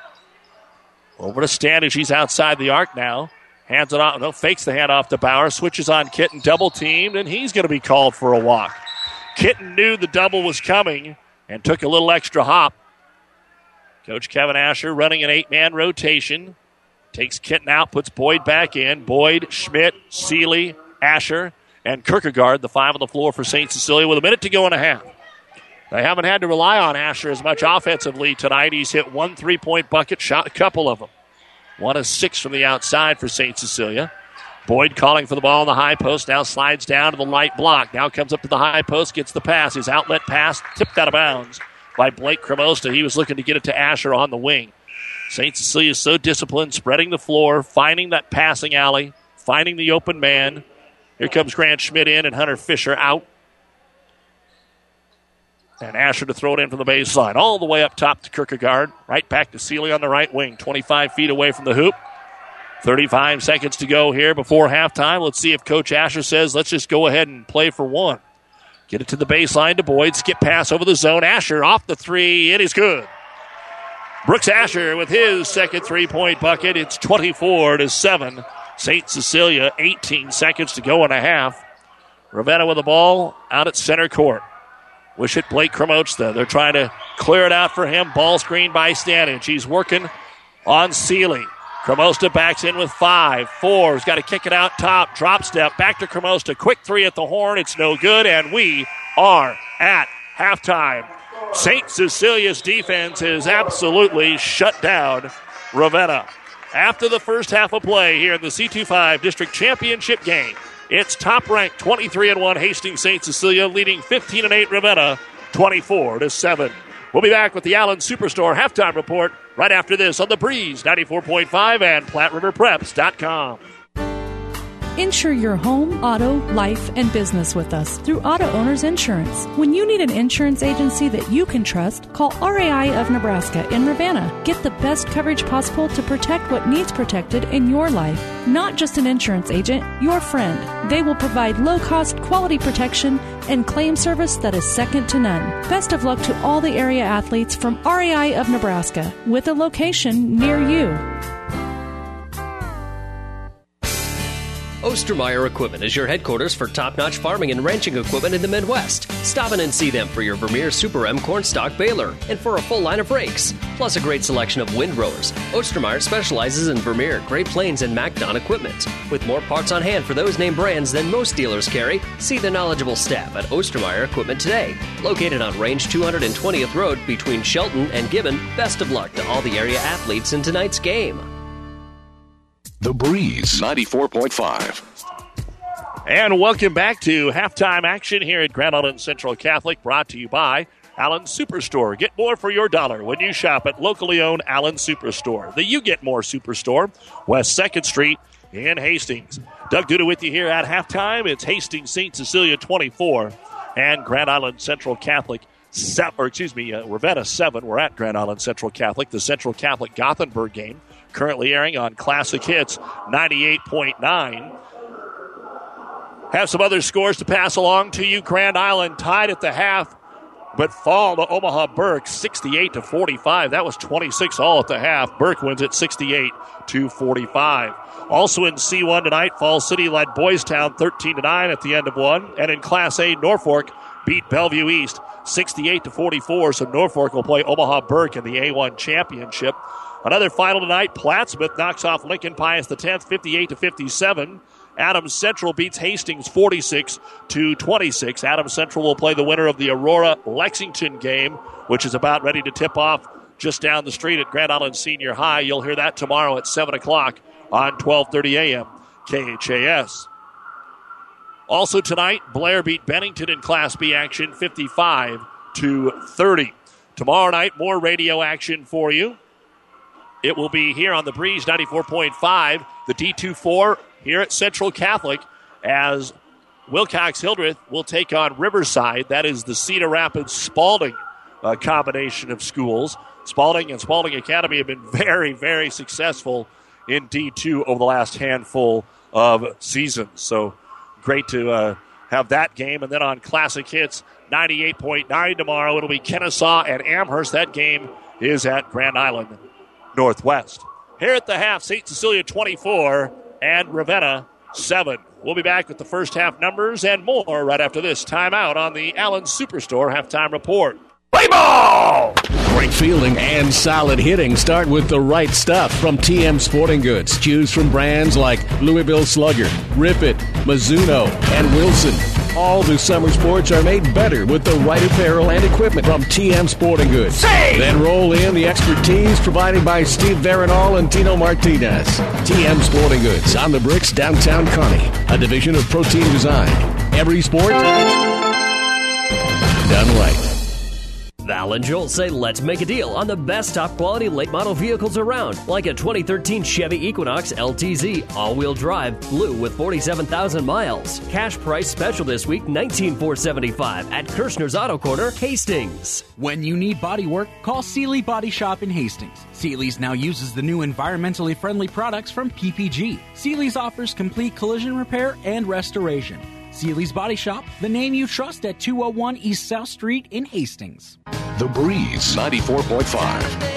Over to Standish. He's outside the arc now. Hands it off. No, fakes the handoff to Bauer. Switches on Kitten. Double teamed, and he's going to be called for a walk. Kitten knew the double was coming and took a little extra hop. Coach Kevin Asher running an 8-man rotation. Takes Kitten out, puts Boyd back in. Boyd, Schmidt, Seeley, Asher, and Kierkegaard, the 5 on the floor for St. Cecilia with a minute to go and a half. They haven't had to rely on Asher as much offensively tonight. He's hit 1 3-point bucket, shot a couple of them. 1 of 6 from the outside for St. Cecilia. Boyd calling for the ball in the high post. Now slides down to the light block. Now comes up to the high post, gets the pass. His outlet pass tipped out of bounds by Blake Cremosta. He was looking to get it to Asher on the wing. St. Cecilia is so disciplined, spreading the floor, finding that passing alley, finding the open man. Here comes Grant Schmidt in and Hunter Fisher out. And Asher to throw it in from the baseline. All the way up top to Kierkegaard. Right back to Seeley on the right wing. 25 feet away from the hoop. 35 seconds to go here before halftime. Let's see if Coach Asher says, let's just go ahead and play for one. Get it to the baseline to Boyd. Skip pass over the zone. Asher off the 3. It is good. Brooks Asher with his second three-point bucket. It's 24-7. St. Cecilia, 18 seconds to go in a half. Ravenna with the ball out at center court. Wish it Blake Cremosta. They're trying to clear it out for him. Ball screen by Stanage. He's working on Seeley. Cremosta backs in with 5-4. He's got to kick it out top. Drop step. Back to Cremosta. Quick three at the horn. It's no good. And we are at halftime. St. Cecilia's defense has absolutely shut down Ravenna. After the first half of play here in the C25 District Championship game, it's top-ranked 23-1 Hastings St. Cecilia leading 15-8 Ravenna 24-7. We'll be back with the Allen Superstore halftime report right after this on The Breeze 94.5 and PlatteRiverPreps.com. Insure your home, auto, life, and business with us through Auto Owners Insurance. When you need an insurance agency that you can trust, call RAI of Nebraska in Ravenna. Get the best coverage possible to protect what needs protected in your life. Not just an insurance agent, your friend. They will provide low-cost, quality protection and claim service that is second to none. Best of luck to all the area athletes from RAI of Nebraska, with a location near you. Ostermeyer Equipment is your headquarters for top-notch farming and ranching equipment in the Midwest. Stop in and see them for your Vermeer Super M cornstalk baler and for a full line of rakes, plus a great selection of windrowers. Ostermeyer specializes in Vermeer, Great Plains, and MacDon equipment. With more parts on hand for those name brands than most dealers carry, see the knowledgeable staff at Ostermeyer Equipment today. Located on Range 220th Road between Shelton and Gibbon, best of luck to all the area athletes in tonight's game. The Breeze 94.5. And welcome back to halftime action here at Grand Island Central Catholic, brought to you by Allen Superstore. Get more for your dollar when you shop at locally owned Allen Superstore. The You Get More Superstore, West 2nd Street in Hastings. Doug Duda with you here at halftime. It's Hastings St. Cecilia 24 and Grand Island Central Catholic Ravenna 7. We're at Grand Island Central Catholic. The Central Catholic Gothenburg game currently airing on Classic Hits 98.9. Have some other scores to pass along to you. Grand Island tied at the half, but fall to Omaha Burke 68-45. That was 26 all at the half. Burke wins it 68-45. Also in C1 tonight, Fall City led Boys Town 13-9 at the end of one. And in Class A, Norfolk beat Bellevue East 68-44. So Norfolk will play Omaha Burke in the A1 championship. Another final tonight, Plattsmouth knocks off Lincoln Pius X 58-57. Adams Central beats Hastings 46-26. Adams Central will play the winner of the Aurora-Lexington game, which is about ready to tip off just down the street at Grand Island Senior High. You'll hear that tomorrow at 7 o'clock on 12:30 a.m. KHAS. Also tonight, Blair beat Bennington in Class B action 55-30. Tomorrow night, more radio action for you. It will be here on the Breeze 94.5, the D24 here at Central Catholic, as Wilcox-Hildreth will take on Riverside. That is the Cedar Rapids Spalding combination of schools. Spalding and Spalding Academy have been very, very successful in D2 over the last handful of seasons. So great to have that game. And then on Classic Hits 98.9 tomorrow, it'll be Kennesaw and Amherst. That game is at Grand Island Northwest. Here at the half, St. Cecilia 24 and Ravenna 7. We'll be back with the first half numbers and more right after this timeout on the Allen Superstore halftime report. Play ball! Great fielding and solid hitting start with the right stuff from TM Sporting Goods. Choose from brands like Louisville Slugger, Rip It, Mizuno, and Wilson. All the summer sports are made better with the right apparel and equipment from TM Sporting Goods. Say! Then roll in the expertise provided by Steve Veronal and Tino Martinez. TM Sporting Goods on the Bricks, downtown Kearney, a division of Protein Design. Every sport done right. Val and Joel say let's make a deal on the best top-quality late-model vehicles around, like a 2013 Chevy Equinox LTZ, all-wheel drive, blue with 47,000 miles. Cash price special this week, $19,475 at Kirshner's Auto Corner, Hastings. When you need body work, call Seeley Body Shop in Hastings. Seeley's now uses the new environmentally friendly products from PPG. Seeley's offers complete collision repair and restoration. Seeley's Body Shop, the name you trust at 201 East South Street in Hastings. The Breeze 94.5.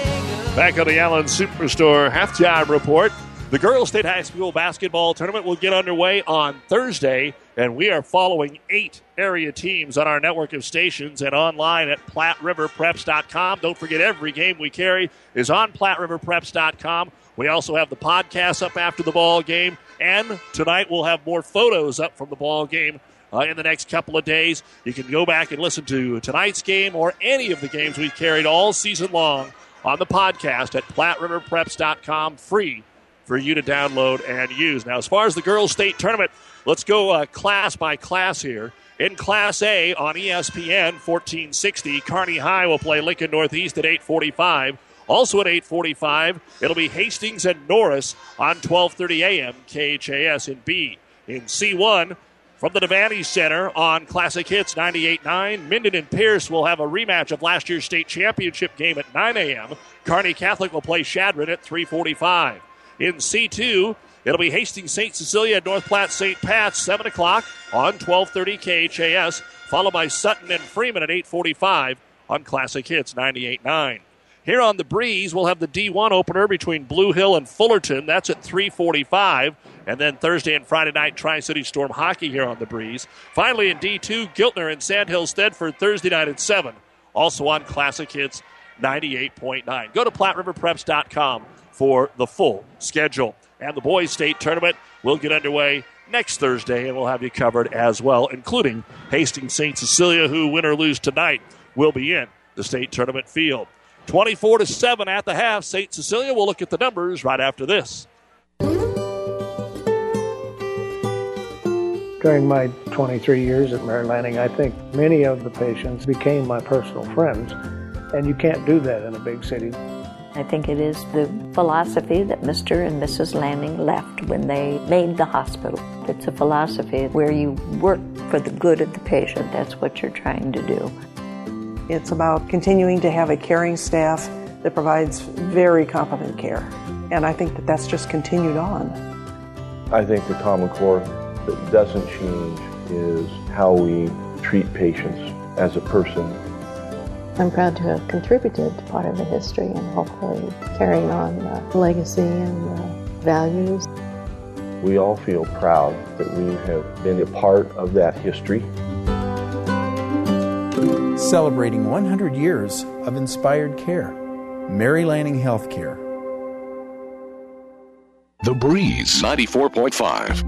Back on the Allen Superstore halftime report. The Girls State High School basketball tournament will get underway on Thursday, and we are following 8 area teams on our network of stations and online at PlatteRiverPreps.com. Don't forget, every game we carry is on PlatteRiverPreps.com. We also have the podcast up after the ball game, and tonight we'll have more photos up from the ball game in the next couple of days. You can go back and listen to tonight's game or any of the games we've carried all season long on the podcast at PlatteRiverPreps.com, free for you to download and use. Now, as far as the Girls State Tournament, let's go class by class here. In Class A on ESPN 1460, Kearney High will play Lincoln Northeast at 8:45. Also at 8:45, it'll be Hastings and Norris on 12:30 a.m. KHAS in B. In C1, from the Devaney Center on Classic Hits 98.9, Minden and Pierce will have a rematch of last year's state championship game at 9 a.m. Kearney Catholic will play Shadron at 3:45. In C2, it'll be Hastings St. Cecilia and North Platte St. Pat's 7 o'clock on 12:30 KHAS, followed by Sutton and Freeman at 8:45 on Classic Hits 98.9. Here on the Breeze, we'll have the D1 opener between Blue Hill and Fullerton. That's at 3:45. And then Thursday and Friday night, Tri-City Storm hockey here on the Breeze. Finally in D2, Giltner and Sandhills Thedford Thursday night at 7. Also on Classic Hits 98.9. Go to PlatteRiverPreps.com for the full schedule. And the boys' state tournament will get underway next Thursday, and we'll have you covered as well, including Hastings St. Cecilia, who, win or lose tonight, will be in the state tournament field. 24-7 at the half. St. Cecilia will look at the numbers right after this. During my 23 years at Mary Lanning, I think many of the patients became my personal friends, and you can't do that in a big city. I think it is the philosophy that Mr. and Mrs. Lanning left when they made the hospital. It's a philosophy where you work for the good of the patient. That's what you're trying to do. It's about continuing to have a caring staff that provides very competent care. And I think that that's just continued on. I think the common core that doesn't change is how we treat patients as a person. I'm proud to have contributed to part of the history and hopefully carrying on the legacy and the values. We all feel proud that we have been a part of that history. Celebrating 100 years of inspired care. Mary Lanning Healthcare. The Breeze 94.5.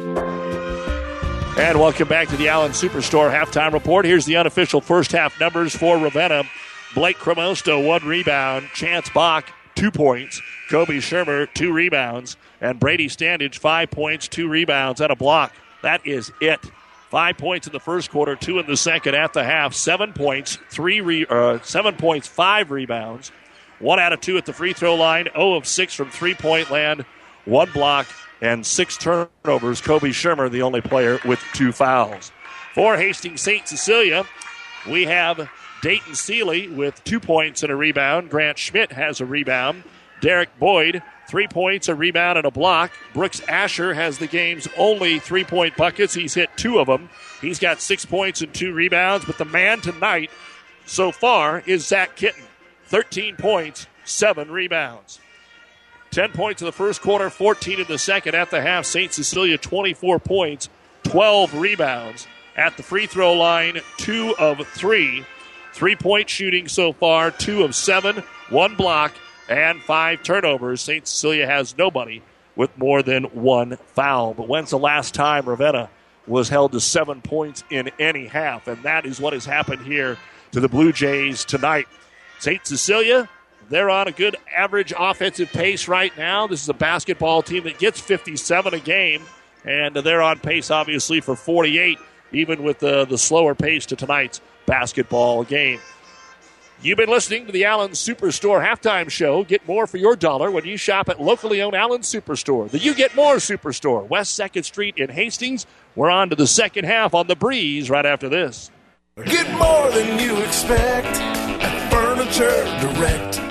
And welcome back to the Allen Superstore halftime report. Here's the unofficial first half numbers for Ravenna. Blake Cremosto, 1 rebound. Chance Bach, 2 points. Kobe Shermer, 2 rebounds. And Brady Standage, 5 points, 2 rebounds, and a block. That is it. 5 points in the first quarter, 2 in the second. At the half, 7 points, 7 points, 5 rebounds. 1 out of 2 at the free throw line. 0 of 6 from three-point land. 1 block and 6 turnovers. Kobe Shermer, the only player with 2 fouls. For Hastings St. Cecilia, we have Dayton Seeley with 2 points and a rebound. Grant Schmidt has a rebound. Derek Boyd, 3 points, a rebound, and a block. Brooks Asher has the game's only 3-point buckets. He's hit 2 of them. He's got 6 points and 2 rebounds, but the man tonight so far is Zach Kitten. 13 points, 7 rebounds. 10 points in the first quarter, 14 in the second. At the half, St. Cecilia 24 points, 12 rebounds. At the free throw line, 2 of 3. 3-point shooting so far, 2 of 7, 1 block, and 5 turnovers. St. Cecilia has nobody with more than 1 foul. But when's the last time Ravenna was held to 7 points in any half? And that is what has happened here to the Blue Jays tonight. St. Cecilia, they're on a good average offensive pace right now. This is a basketball team that gets 57 a game, and they're on pace, obviously, for 48, even with the slower pace to tonight's basketball game. You've been listening to the Allen Superstore halftime show. Get more for your dollar when you shop at locally owned Allen Superstore. The You Get More Superstore, West 2nd Street in Hastings. We're on to the second half on The Breeze right after this. Get more than you expect at Furniture Direct.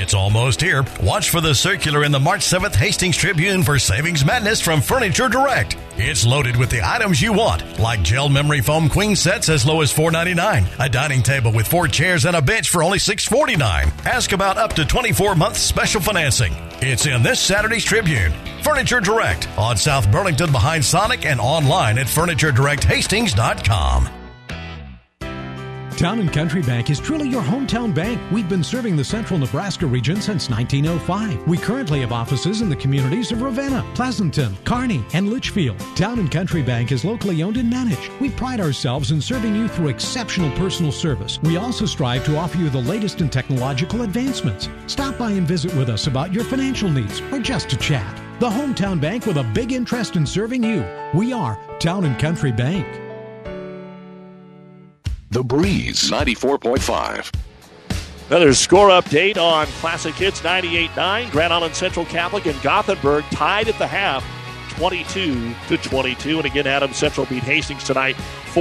It's almost here. Watch for the circular in the March 7th Hastings Tribune for Savings Madness from Furniture Direct. It's loaded with the items you want, like gel memory foam queen sets as low as $4.99, a dining table with 4 chairs and a bench for only $6.49. Ask about up to 24-month special financing. It's in this Saturday's Tribune. Furniture Direct on South Burlington behind Sonic and online at FurnitureDirectHastings.com. Town & Country Bank is truly your hometown bank. We've been serving the central Nebraska region since 1905. We currently have offices in the communities of Ravenna, Pleasanton, Kearney, and Litchfield. Town & Country Bank is locally owned and managed. We pride ourselves in serving you through exceptional personal service. We also strive to offer you the latest in technological advancements. Stop by and visit with us about your financial needs or just to chat. The hometown bank with a big interest in serving you. We are Town & Country Bank. The Breeze 94.5. Another score update on Classic Hits 98.9. Grand Island Central Catholic and Gothenburg tied at the half, 22-22. And again, Adams Central beat Hastings tonight,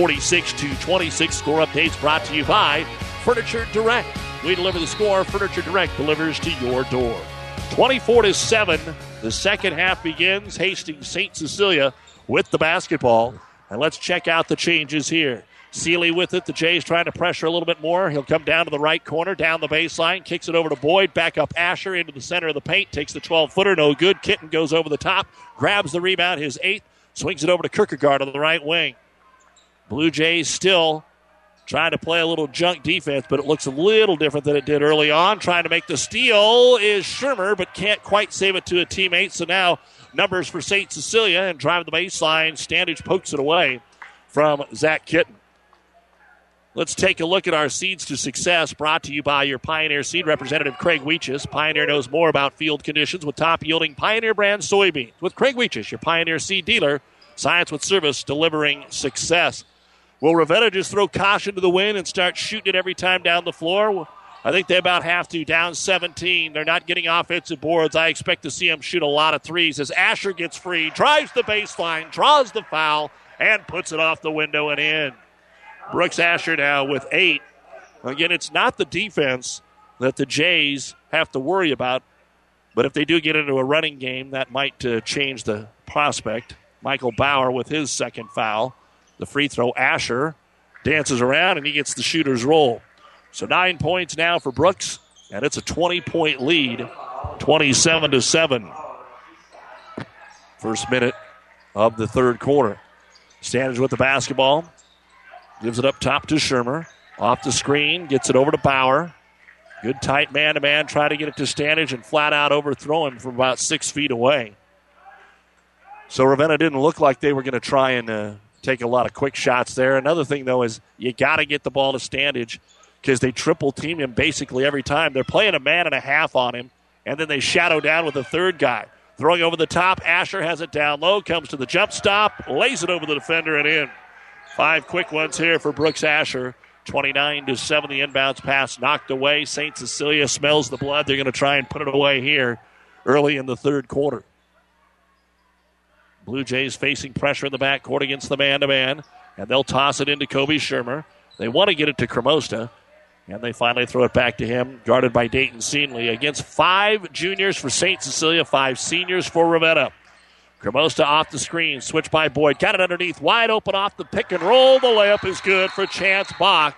46-26. Score updates brought to you by Furniture Direct. We deliver the score. Furniture Direct delivers to your door. 24-7. The second half begins. Hastings St. Cecilia with the basketball. And let's check out the changes here. Seeley with it. The Jays trying to pressure a little bit more. He'll come down to the right corner, down the baseline, kicks it over to Boyd, back up Asher into the center of the paint, takes the 12-footer, no good. Kitten goes over the top, grabs the rebound, his 8th, swings it over to Kierkegaard on the right wing. Blue Jays still trying to play a little junk defense, but it looks a little different than it did early on. Trying to make the steal is Shermer, but can't quite save it to a teammate. So now numbers for St. Cecilia and drive the baseline. Standage pokes it away from Zach Kitten. Let's take a look at our Seeds to Success, brought to you by your Pioneer Seed representative, Craig Weeches. Pioneer knows more about field conditions with top-yielding Pioneer brand soybeans. With Craig Weeches, your Pioneer Seed dealer, science with service, delivering success. Will Ravenna just throw caution to the wind and start shooting it every time down the floor? I think they about have to. Down 17. They're not getting offensive boards. I expect to see them shoot a lot of threes as Asher gets free, drives the baseline, draws the foul, and puts it off the window and in. Brooks Asher now with 8. Again, it's not the defense that the Jays have to worry about, but if they do get into a running game, that might change the prospect. Michael Bauer with his second foul. The free throw, Asher dances around, and he gets the shooter's roll. So 9 points now for Brooks, and it's a 20-point lead, 27-7. First minute of the third quarter. Standage with the basketball. Gives it up top to Shermer. Off the screen, gets it over to Bauer. Good tight man-to-man, try to get it to Standage and flat out overthrow him from about 6 feet away. So Ravenna didn't look like they were going to try and take a lot of quick shots there. Another thing, though, is you got to get the ball to Standage because they triple team him basically every time. They're playing a man and a half on him, and then they shadow down with a third guy. Throwing over the top, Asher has it down low, comes to the jump stop, lays it over the defender and in. 5 quick ones here for Brooks Asher. 29-7, the inbounds pass knocked away. St. Cecilia smells the blood. They're going to try and put it away here early in the third quarter. Blue Jays facing pressure in the backcourt against the man-to-man, and they'll toss it into Kobe Shermer. They want to get it to Cremosta, and they finally throw it back to him, guarded by Dayton Seanley. Against 5 juniors for St. Cecilia, 5 seniors for Ravenna. Cremosta off the screen, switch by Boyd. Got it underneath, wide open off the pick and roll. The layup is good for Chance Bach.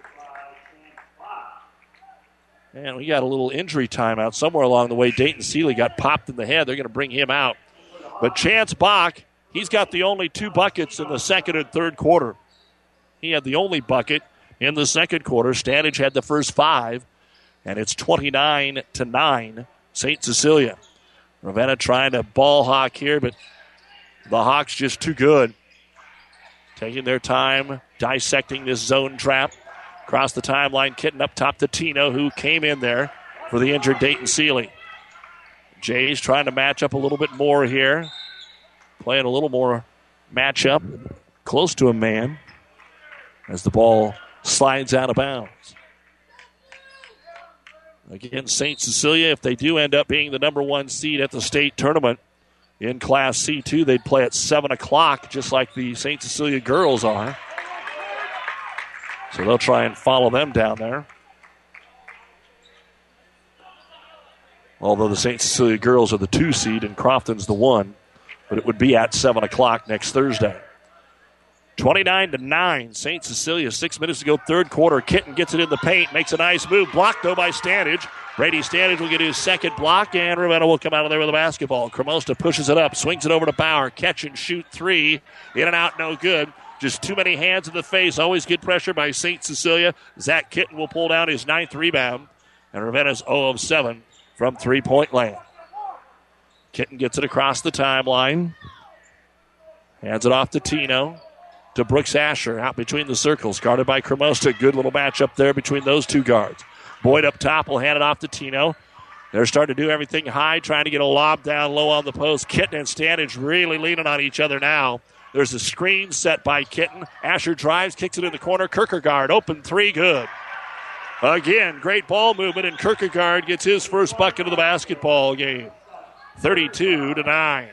And we got a little injury timeout somewhere along the way. Dayton Seeley got popped in the head. They're going to bring him out. But Chance Bach, he's got the only 2 buckets in the second and third quarter. He had the only bucket in the second quarter. Standage had the first 5, and it's 29-9, St. Cecilia. Ravenna trying to ball hawk here, but the Hawks just too good. Taking their time, dissecting this zone trap. Across the timeline, Kitten up top to Tino, who came in there for the injured Dayton Seeley. Jays trying to match up a little bit more here. Playing a little more matchup, close to a man, as the ball slides out of bounds. Again, St. Cecilia, if they do end up being the number 1 seed at the state tournament in Class C2, they'd play at 7 o'clock, just like the St. Cecilia girls are. So they'll try and follow them down there. Although the St. Cecilia girls are the 2 seed and Crofton's the 1. But it would be at 7 o'clock next Thursday. 29-9, St. Cecilia, 6 minutes to go, third quarter. Kitten gets it in the paint, makes a nice move. Blocked, though, by Standage. Brady Standage will get his second block, and Ravenna will come out of there with a basketball. Cremosta pushes it up, swings it over to Bauer. Catch and shoot 3. In and out, no good. Just too many hands in the face. Always good pressure by St. Cecilia. Zach Kitten will pull down his 9th rebound. And Ravenna's 0 of 7 from three-point land. Kitten gets it across the timeline. Hands it off to Tino. To Brooks Asher out between the circles. Guarded by Cremosta. Good little matchup there between those two guards. Boyd up top will hand it off to Tino. They're starting to do everything high, trying to get a lob down low on the post. Kitten and Standage really leaning on each other now. There's a screen set by Kitten. Asher drives, kicks it in the corner. Kierkegaard, open 3, good. Again, great ball movement, and Kierkegaard gets his first bucket of the basketball game. 32-9.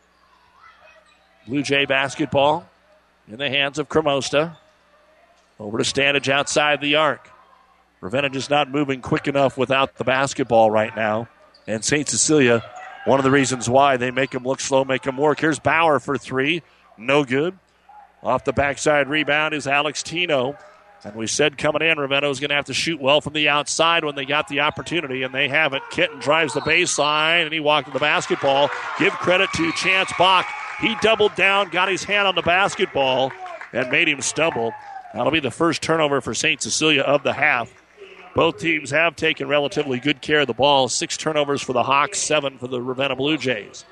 Blue Jay basketball in the hands of Cremosta. Over to Standage outside the arc. Ravenna just not moving quick enough without the basketball right now. And St. Cecilia, one of the reasons why they make them look slow, make them work. Here's Bauer for 3. No good. Off the backside rebound is Alex Tino. And we said coming in, Ravenna was going to have to shoot well from the outside when they got the opportunity, and they haven't. Kitten drives the baseline, and he walked to the basketball. Give credit to Chance Bach. He doubled down, got his hand on the basketball, and made him stumble. That'll be the first turnover for St. Cecilia of the half. Both teams have taken relatively good care of the ball. 6 turnovers for the Hawks, 7 for the Ravenna Blue Jays.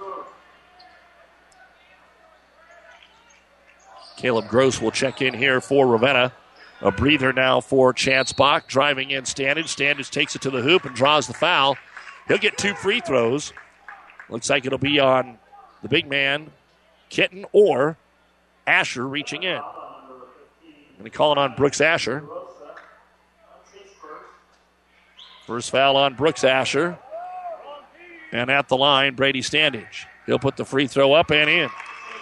Caleb Gross will check in here for Ravenna. A breather now for Chance Bach. Driving in Standage. Standage takes it to the hoop and draws the foul. He'll get 2 free throws. Looks like it'll be on the big man, Kitten, or Asher reaching in. Going to call it on Brooks Asher. First foul on Brooks Asher. And at the line, Brady Standage. He'll put the free throw up and in.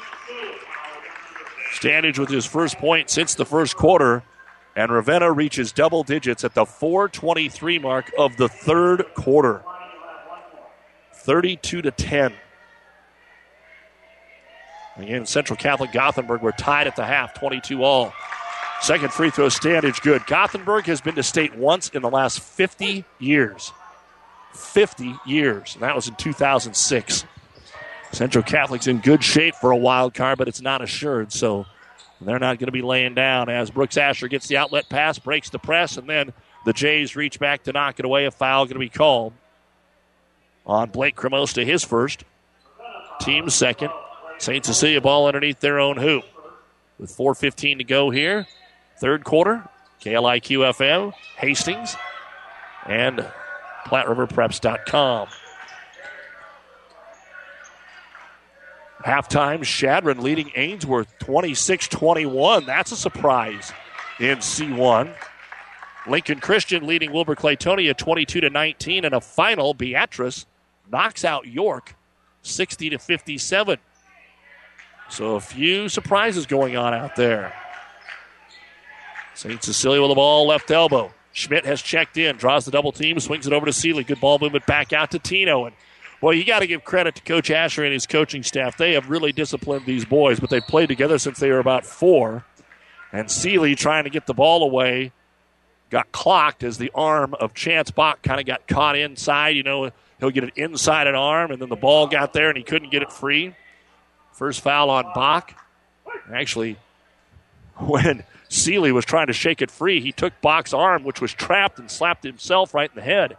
Standage with his first point since the first quarter. And Ravenna reaches double digits at the 4:23 mark of the third quarter. 32-10. Again, Central Catholic Gothenburg were tied at the half, 22-all. Second free throw, Standage, good. Gothenburg has been to state once in the last 50 years. 50 years. And that was in 2006. Central Catholic's in good shape for a wild card, but it's not assured, so they're not going to be laying down as Brooks Asher gets the outlet pass, breaks the press, and then the Jays reach back to knock it away. A foul going to be called on Blake Cremosta, his first. Team second. St. Cecilia ball underneath their own hoop. With 4:15 to go here. Third quarter. KLIQ-FM, Hastings, and PlatteRiverPreps.com. Halftime, Shadron leading Ainsworth 26-21. That's a surprise in C1. Lincoln Christian leading Wilbur Claytonia 22-19. And a final, Beatrice knocks out York 60-57. So a few surprises going on out there. St. Cecilia with the ball, left elbow. Schmidt has checked in, draws the double team, swings it over to Seeley. Good ball movement back out to Tino. And well, you got to give credit to Coach Asher and his coaching staff. They have really disciplined these boys, but they've played together since they were about 4. And Seeley, trying to get the ball away, got clocked as the arm of Chance Bach kind of got caught inside. You know, he'll get it inside an arm, and then the ball got there, and he couldn't get it free. First foul on Bach. Actually, when Seeley was trying to shake it free, he took Bach's arm, which was trapped, and slapped himself right in the head.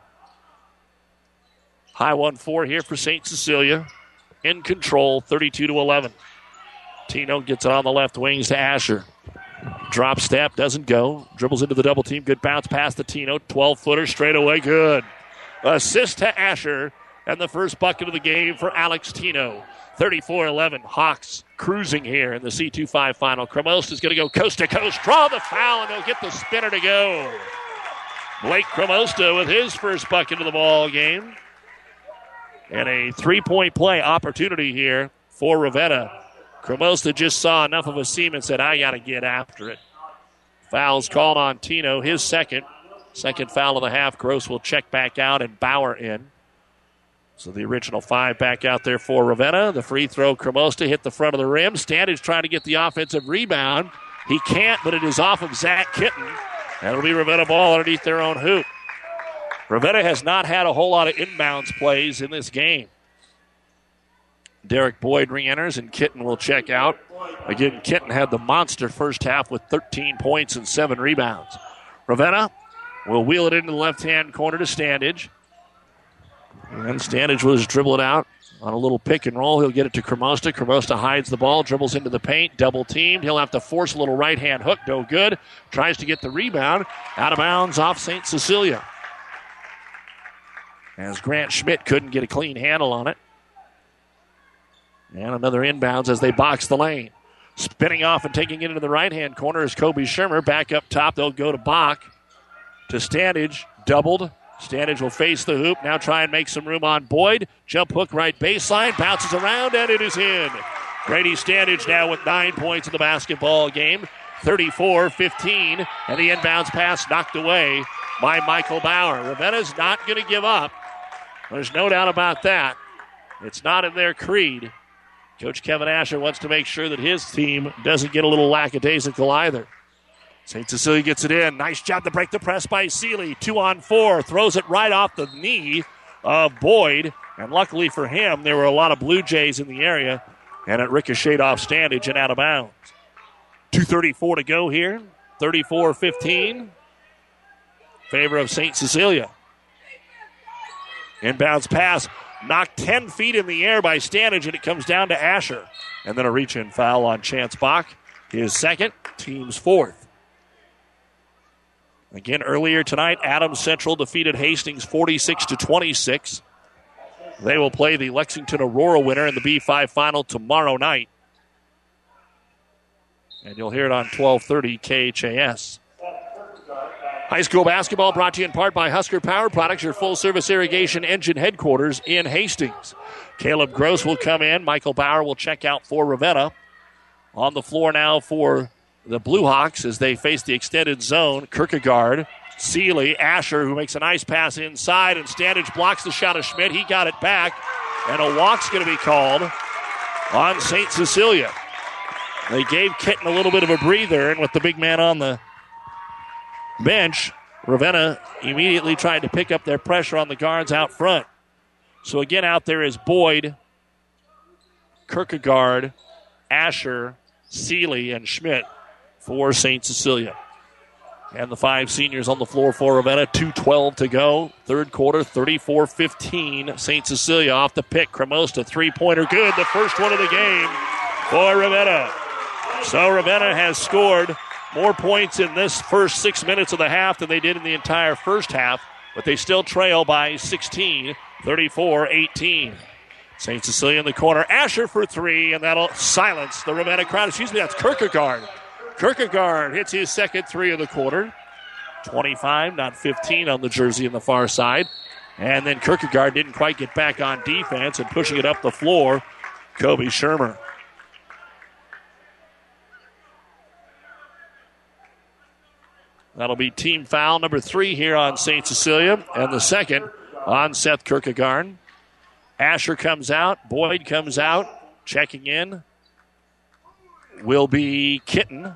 High 1-4 here for St. Cecilia. In control, 32-11. Tino gets it on the left wings to Asher. Drop step, doesn't go. Dribbles into the double team. Good bounce pass to Tino. 12-footer straight away, good. Assist to Asher, and the first bucket of the game for Alex Tino. 34-11. Hawks cruising here in the C25 final. Cremosta is going to go coast to coast. Draw the foul, and they'll get the spinner to go. Blake Cremosta with his first bucket of the ball game. And a 3-point play opportunity here for Ravenna. Cremosta just saw enough of a seam and said, I got to get after it. Foul's called on Tino, his second. Second foul of the half. Gross will check back out and Bauer in. So the original 5 back out there for Ravenna. The free throw, Cremosta hit the front of the rim. Standage trying to get the offensive rebound. He can't, but it is off of Zach Kitten. And it'll be Ravenna ball underneath their own hoop. Ravenna has not had a whole lot of inbounds plays in this game. Derek Boyd re-enters, and Kitten will check out. Again, Kitten had the monster first half with 13 points and 7 rebounds. Ravenna will wheel it into the left-hand corner to Standage. And Standage will just dribble it out on a little pick and roll. He'll get it to Cremosta. Cremosta hides the ball, dribbles into the paint, double-teamed. He'll have to force a little right-hand hook. No good. Tries to get the rebound. Out of bounds off St. Cecilia. As Grant Schmidt couldn't get a clean handle on it. And another inbounds as they box the lane. Spinning off and taking it into the right-hand corner is Kobe Shermer. Back up top, they'll go to Bach. To Standage, doubled. Standage will face the hoop. Now try and make some room on Boyd. Jump hook right baseline. Bounces around, and it is in. Grady Standage now with 9 points in the basketball game. 34-15. And the inbounds pass knocked away by Michael Bauer. Ravenna's not going to give up. There's no doubt about that. It's not in their creed. Coach Kevin Asher wants to make sure that his team doesn't get a little lackadaisical either. St. Cecilia gets it in. Nice job to break the press by Seeley. 2-on-4. Throws it right off the knee of Boyd. And luckily for him, there were a lot of Blue Jays in the area. And it ricocheted off Standage and out of bounds. 2:34 to go here. 34-15. Favor of St. Cecilia. Inbounds pass. Knocked 10 feet in the air by Standage, and it comes down to Asher. And then a reach-in foul on Chance Bach. His second, team's fourth. Again, earlier tonight, Adams Central defeated Hastings 46-26. They will play the Lexington Aurora winner in the B5 final tomorrow night. And you'll hear it on 1230 KHAS. High school basketball brought to you in part by Husker Power Products, your full-service irrigation engine headquarters in Hastings. Caleb Gross will come in. Michael Bauer will check out for Ravenna. On the floor now for the Blue Hawks as they face the extended zone. Kierkegaard, Seeley, Asher, who makes a nice pass inside, and Standage blocks the shot of Schmidt. He got it back, and a walk's going to be called on St. Cecilia. They gave Kitten a little bit of a breather, and with the big man on the bench, Ravenna immediately tried to pick up their pressure on the guards out front. So again, out there is Boyd, Kierkegaard, Asher, Seeley, and Schmidt for St. Cecilia. And the 5 seniors on the floor for Ravenna. 2:12 to go. Third quarter, 34-15. St. Cecilia off the pick. Cremosta, three-pointer good. The first one of the game for Ravenna. So Ravenna has scored more points in this first 6 minutes of the half than they did in the entire first half, but they still trail by 16, 34-18. St. Cecilia in the corner. Asher for 3, and that'll silence the Ravenna crowd. That's Kierkegaard. Kierkegaard hits his second 3 of the quarter. 25, not 15 on the jersey on the far side. And then Kierkegaard didn't quite get back on defense, and pushing it up the floor, Kobe Shermer. That'll be team foul number 3 here on St. Cecilia, and the second on Seth Kierkegaard. Asher comes out. Boyd comes out. Checking in will be Kitten.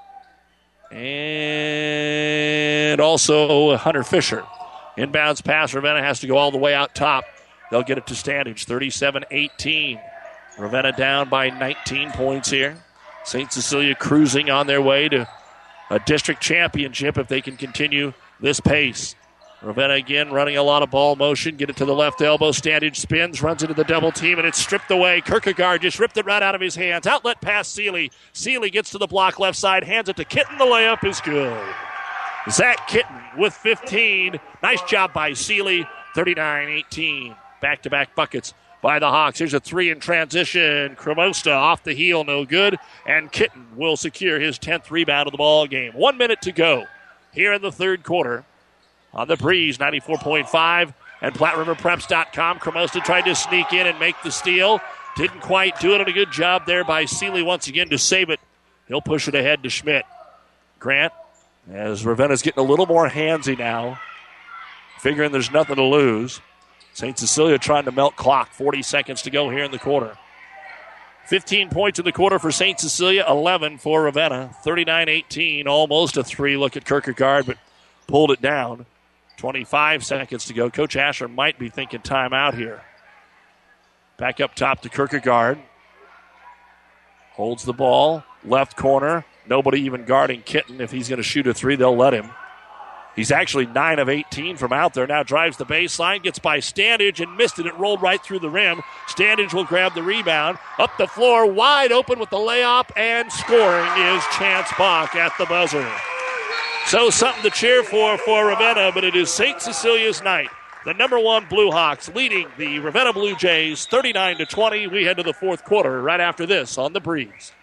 And also Hunter Fisher. Inbounds pass. Ravenna has to go all the way out top. They'll get it to Standage. 37-18. Ravenna down by 19 points here. St. Cecilia cruising on their way to a district championship if they can continue this pace. Ravenna again running a lot of ball motion. Get it to the left elbow. Standage spins, runs into the double team, and it's stripped away. Kierkegaard just ripped it right out of his hands. Outlet pass Seeley. Seeley gets to the block left side, hands it to Kitten. The layup is good. Zach Kitten with 15. Nice job by Seeley. 39-18. Back-to-back buckets by the Hawks. Here's a 3 in transition. Cremosta off the heel, no good. And Kitten will secure his 10th rebound of the ball game. 1 minute to go here in the third quarter. On the Breeze, 94.5 and PlatteRiverPreps.com. Cremosta tried to sneak in and make the steal. Didn't quite do it, and a good job there by Seeley once again to save it. He'll push it ahead to Schmidt. Grant, as Ravenna's getting a little more handsy now, figuring there's nothing to lose. St. Cecilia trying to melt clock. 40 seconds to go here in the quarter. 15 points in the quarter for St. Cecilia, 11 for Ravenna. 39-18, almost a three. Look at Kierkegaard, but pulled it down. 25 seconds to go. Coach Asher might be thinking timeout here. Back up top to Kierkegaard. Holds the ball. Left corner. Nobody even guarding Kitten. If he's going to shoot a three, they'll let him. He's actually 9 of 18 from out there. Now drives the baseline, gets by Standage and missed it. It rolled right through the rim. Standage will grab the rebound. Up the floor, wide open with the layup, and scoring is Chance Bach at the buzzer. So something to cheer for Ravenna, but it is St. Cecilia's night. The number one Blue Hawks leading the Ravenna Blue Jays 39-20. We head to the fourth quarter right after this on The Breeze.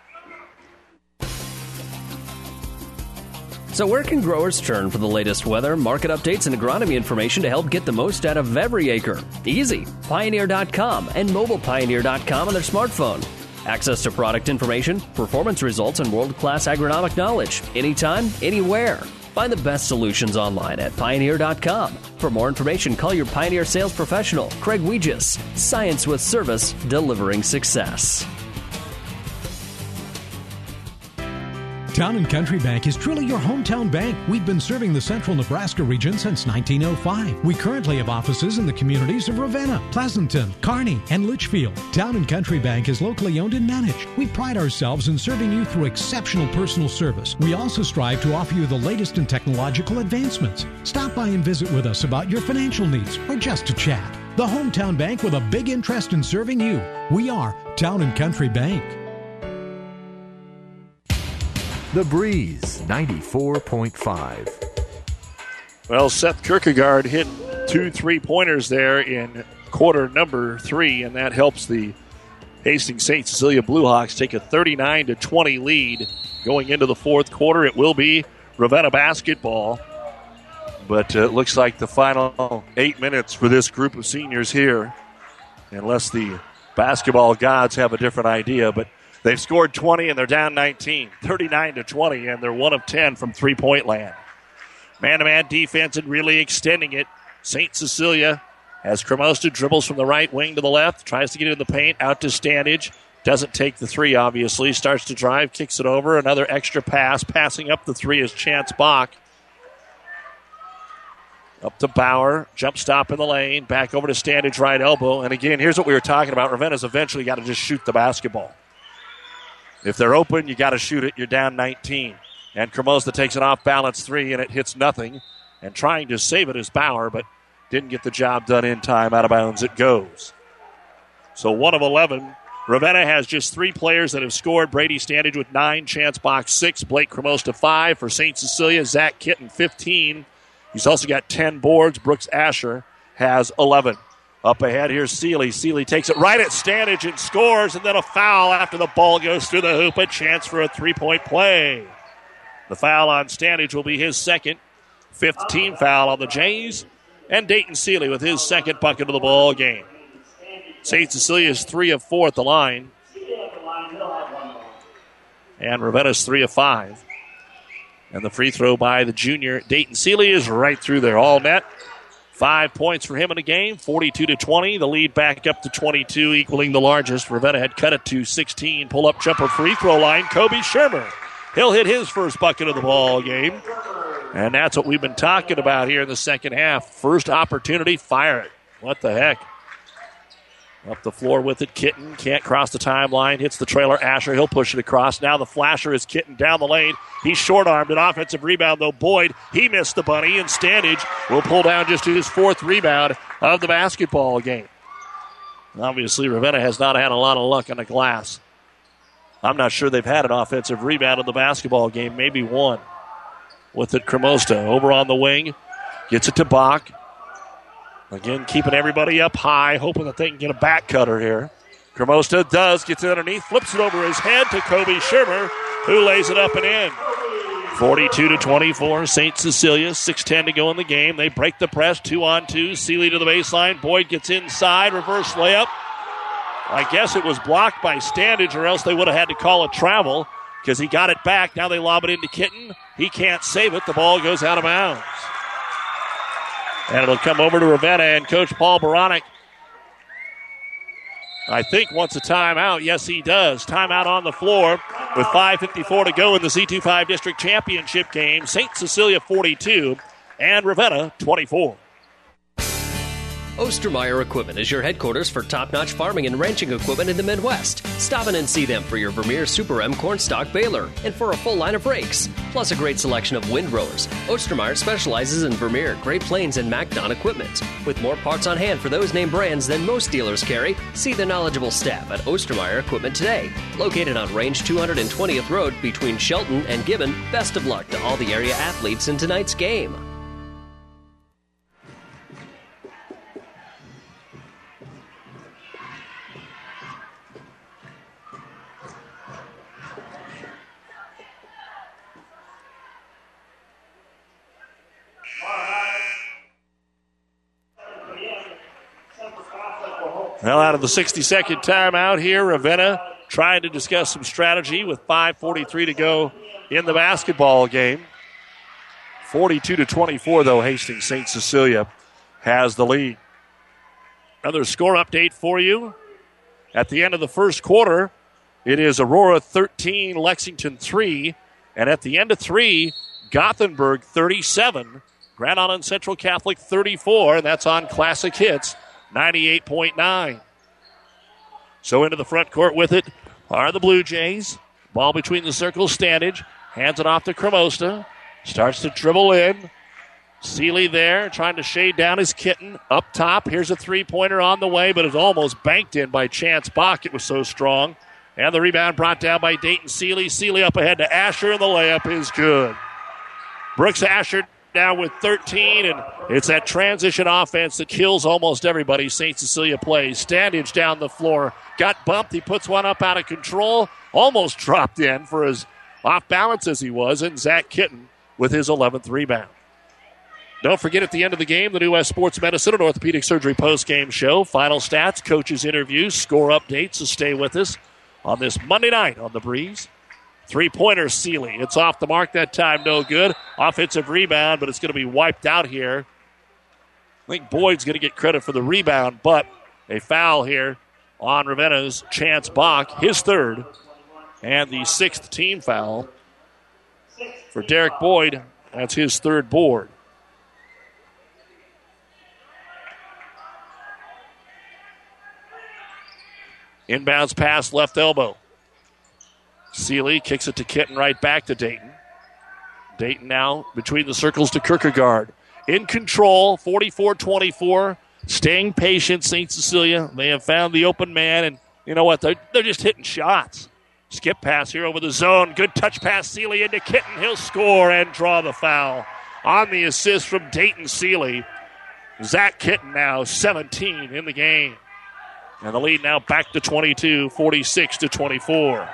So where can growers turn for the latest weather, market updates, and agronomy information to help get the most out of every acre? Easy. Pioneer.com and MobilePioneer.com on their smartphone. Access to product information, performance results, and world-class agronomic knowledge. Anytime, anywhere. Find the best solutions online at Pioneer.com. For more information, call your Pioneer sales professional, Craig Weegis. Science with service, delivering success. Town & Country Bank is truly your hometown bank. We've been serving the central Nebraska region since 1905. We currently have offices in the communities of Ravenna, Pleasanton, Kearney, and Litchfield. Town & Country Bank is locally owned and managed. We pride ourselves in serving you through exceptional personal service. We also strive to offer you the latest in technological advancements. Stop by and visit with us about your financial needs or just to chat. The hometown bank with a big interest in serving you. We are Town & Country Bank. The Breeze 94.5. Well, Seth Kierkegaard hit 2 3-pointers there in quarter number 3, and that helps the Hastings St. Cecilia Blue Hawks take a 39-20 lead going into the fourth quarter. It will be Ravenna basketball, but it looks like the final 8 minutes for this group of seniors here, unless the basketball gods have a different idea, but they've scored 20 and they're down 19, 39-20, and they're 1 of 10 from three-point land. Man-to-man defense and really extending it. St. Cecilia, as Cremosta dribbles from the right wing to the left, tries to get in the paint, out to Standage. Doesn't take the three, obviously. Starts to drive, kicks it over. Another extra pass. Passing up the three is Chance Bach. Up to Bauer. Jump stop in the lane. Back over to Standage, right elbow. And again, here's what we were talking about. Ravenna's eventually got to just shoot the basketball. If they're open, you got to shoot it. You're down 19. And Cremosta takes an off-balance three, and it hits nothing. And trying to save it is Bauer, but didn't get the job done in time. Out of bounds it goes. So 1 of 11. Ravenna has just 3 players that have scored. Brady Standage with 9, Chance Bach 6, Blake Cremosta 5. For St. Cecilia, Zach Kitten 15. He's also got 10 boards. Brooks Asher has 11. Up ahead, here's Seeley. Seeley takes it right at Standage and scores, and then a foul after the ball goes through the hoop. A chance for a 3-point play. The foul on Standage will be his second. 5th team foul on the Jays. And Dayton Seeley with his second bucket of the ball game. St. Cecilia is 3 of 4 at the line. And Ravenna's 3 of 5. And the free throw by the junior Dayton Seeley is right through there. All net. 5 points for him in the game, 42-20. The lead back up to 22, equaling the largest. Ravenna had cut it to 16. Pull-up jumper free throw line, Kobe Shermer. He'll hit his first bucket of the ball game. And that's what we've been talking about here in the second half. First opportunity, fire it. What the heck? Up the floor with it, Kitten. Can't cross the timeline. Hits the trailer, Asher. He'll push it across. Now the flasher is Kitten down the lane. He's short-armed. An offensive rebound, though. Boyd, he missed the bunny. And Standage will pull down just his 4th rebound of the basketball game. Obviously, Ravenna has not had a lot of luck on the glass. I'm not sure they've had an offensive rebound in the basketball game. Maybe one. With it, Cremosta over on the wing. Gets it to Bach. Again, keeping everybody up high, hoping that they can get a back cutter here. Cremosta does, gets it underneath, flips it over his head to Kobe Shermer, who lays it up and in. 42-24, St. Cecilia, 6:10 to go in the game. They break the press, 2-on-2, Seeley to the baseline. Boyd gets inside, reverse layup. I guess it was blocked by Standage, or else they would have had to call a travel because he got it back. Now they lob it into Kitten. He can't save it. The ball goes out of bounds. And it'll come over to Ravenna, and Coach Paul Baronic, I think, wants a timeout. Yes, he does. Timeout on the floor with 5:54 to go in the C25 District Championship game. St. Cecilia 42 and Ravenna 24. Ostermeyer Equipment is your headquarters for top-notch farming and ranching equipment in the Midwest. Stop in and see them for your Vermeer Super M cornstalk baler and for a full line of rakes, plus a great selection of windrowers. Ostermeyer specializes in Vermeer, Great Plains, and MacDon equipment. With more parts on hand for those name brands than most dealers carry, see the knowledgeable staff at Ostermeyer Equipment today. Located on Range 220th Road between Shelton and Gibbon, best of luck to all the area athletes in tonight's game. Well, out of the 60-second timeout here, Ravenna trying to discuss some strategy with 5:43 to go in the basketball game. 42-24, though, Hastings St. Cecilia has the lead. Another score update for you. At the end of the first quarter, it is Aurora 13, Lexington 3. And at the end of 3, Gothenburg 37, Grand Island Central Catholic 34, and that's on Classic Hits 98.9. So into the front court with it are the Blue Jays. Ball between the circles, Standage hands it off to Cremosta. Starts to dribble in. Seeley there trying to shade down his Kitten. Up top, here's a three-pointer on the way, but it's almost banked in by Chance Bach. It was so strong. And the rebound brought down by Dayton Seeley. Seeley up ahead to Asher, and the layup is good. Brooks Asher now with 13, and it's that transition offense that kills almost everybody St. Cecilia plays. Standage down the floor. Got bumped. He puts one up out of control. Almost dropped in for as off balance as he was, and Zach Kitten with his 11th rebound. Don't forget, at the end of the game, the New West Sports Medicine and Orthopedic Surgery post-game show. Final stats, coaches' interviews, score updates, so stay with us on this Monday night on The Breeze. Three-pointer, Seeley. It's off the mark that time, no good. Offensive rebound, but it's going to be wiped out here. I think Boyd's going to get credit for the rebound, but a foul here on Ravenna's Chance Bach, his third, and the sixth team foul for Derek Boyd. That's his third board. Inbounds pass, left elbow. Seeley kicks it to Kitten, right back to Dayton. Dayton now between the circles to Kierkegaard. In control, 44-24. Staying patient, St. Cecilia. They have found the open man, and you know what? They're just hitting shots. Skip pass here over the zone. Good touch pass, Seeley into Kitten. He'll score and draw the foul. On the assist from Dayton Seeley. Zach Kitten now 17 in the game. And the lead now back to 22, 46-24.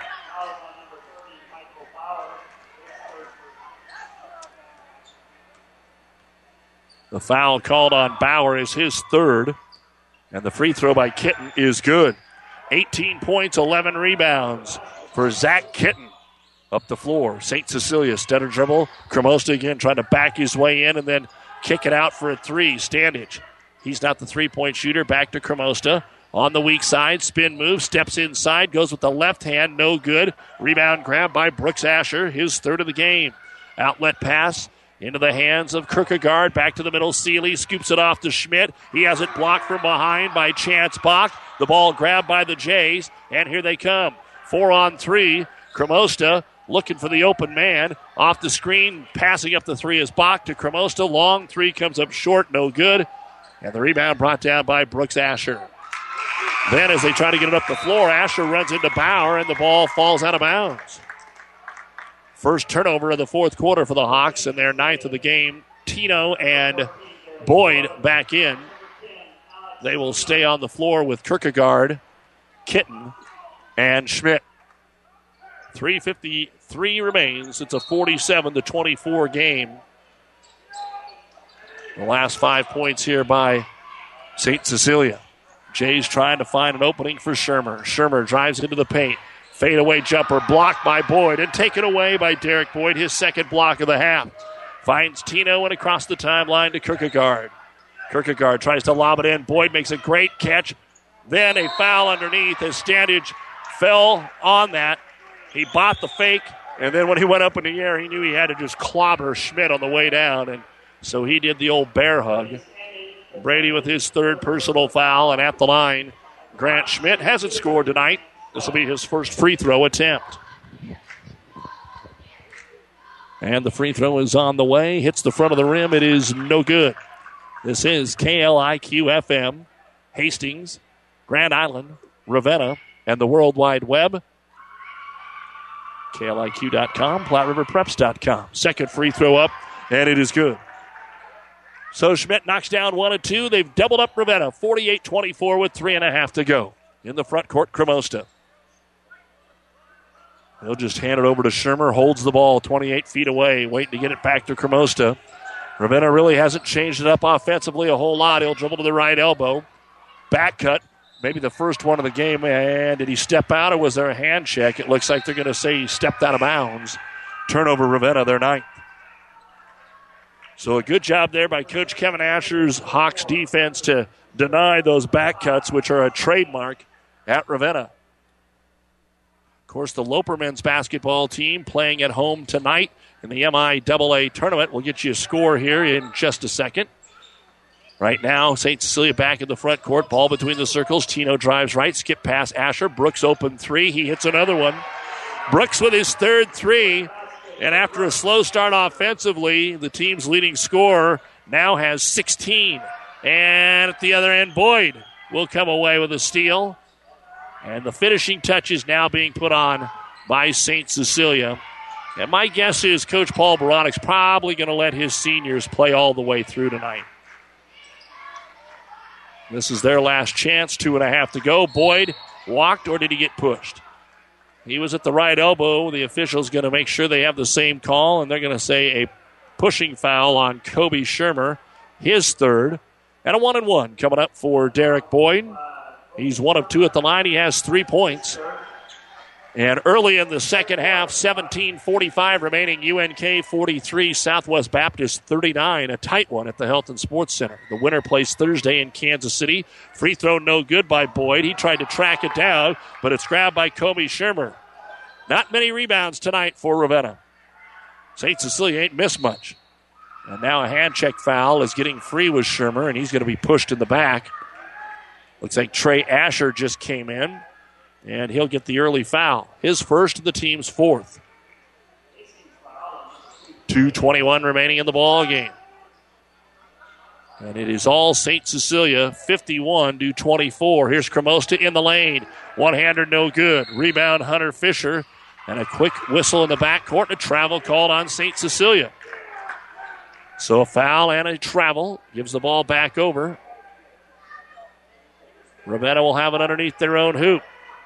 The foul called on Bauer is his third. And the free throw by Kitten is good. 18 points, 11 rebounds for Zach Kitten. Up the floor, St. Cecilia, stutter dribble. Cremosta again trying to back his way in and then kick it out for a three. Standage. He's not the three-point shooter. Back to Cremosta. On the weak side, spin move, steps inside, goes with the left hand, no good. Rebound grab by Brooks Asher, his third of the game. Outlet pass into the hands of Kierkegaard, back to the middle. Seeley scoops it off to Schmidt. He has it blocked from behind by Chance Bach. The ball grabbed by the Jays, and here they come. 4-on-3. Cremosta looking for the open man. Off the screen, passing up the three is Bach to Cremosta. Long three comes up short, no good. And the rebound brought down by Brooks Asher. Then as they try to get it up the floor, Asher runs into Bauer, and the ball falls out of bounds. First turnover of the fourth quarter for the Hawks, and their ninth of the game. Tino and Boyd back in. They will stay on the floor with Kierkegaard, Kitten, and Schmidt. 3:53 remains. It's a 47-24 game. The last 5 points here by St. Cecilia. Jays trying to find an opening for Shermer. Shermer drives into the paint. Fadeaway jumper blocked by Boyd and taken away by Derek Boyd, his second block of the half. Finds Tino and across the timeline to Kierkegaard. Kierkegaard tries to lob it in. Boyd makes a great catch. Then a foul underneath as Standage fell on that. He bought the fake, and then when he went up in the air, he knew he had to just clobber Schmidt on the way down, and so he did the old bear hug. Brady with his third personal foul, and at the line, Grant Schmidt hasn't scored tonight. This will be his first free throw attempt. And the free throw is on the way. Hits the front of the rim. It is no good. This is KLIQ-FM, Hastings, Grand Island, Ravenna, and the World Wide Web. KLIQ.com, PlatteRiverPreps.com. Second free throw up, and it is good. So Schmidt knocks down 1 and 2. They've doubled up Ravenna, 48-24 with 3.5 to go. In the front court, Cremosta. He'll just hand it over to Shermer, holds the ball 28 feet away, waiting to get it back to Cremosta. Ravenna really hasn't changed it up offensively a whole lot. He'll dribble to the right elbow. Back cut, maybe the first one of the game. And did he step out or was there a hand check? It looks like they're going to say he stepped out of bounds. Turnover, Ravenna, their 9th. So a good job there by Coach Kevin Asher's Hawks defense to deny those back cuts, which are a trademark at Ravenna. Of course, the Loper men's basketball team playing at home tonight in the MIAA tournament. We'll get you a score here in just a second. Right now, St. Cecilia back in the front court. Ball between the circles. Tino drives right. Skip pass Asher. Brooks open 3. He hits another one. Brooks with his third 3. And after a slow start offensively, the team's leading scorer now has 16. And at the other end, Boyd will come away with a steal. And the finishing touch is now being put on by St. Cecilia. And my guess is Coach Paul Baronic's probably going to let his seniors play all the way through tonight. This is their last chance, 2.5 to go. Boyd walked, or did he get pushed? He was at the right elbow. The official's going to make sure they have the same call, and they're going to say a pushing foul on Kobe Shermer, his third. And a 1-and-1 coming up for Derek Boyd. He's 1 of 2 at the line. He has 3 points. And early in the second half, 17:45 remaining, UNK 43, Southwest Baptist 39, a tight one at the Health and Sports Center. The winner plays Thursday in Kansas City. Free throw no good by Boyd. He tried to track it down, but it's grabbed by Kobe Shermer. Not many rebounds tonight for Ravenna. St. Cecilia ain't missed much. And now a hand check foul is getting free with Shermer, and he's going to be pushed in the back. Looks like Trey Asher just came in. And he'll get the early foul. His first and the team's 4th. 2:21 remaining in the ball game. And it is all St. Cecilia, 51-24. Here's Cremosta in the lane. One-hander, no good. Rebound, Hunter Fisher. And a quick whistle in the backcourt. A travel called on St. Cecilia. So a foul and a travel. Gives the ball back over. Ravenna will have it underneath their own hoop.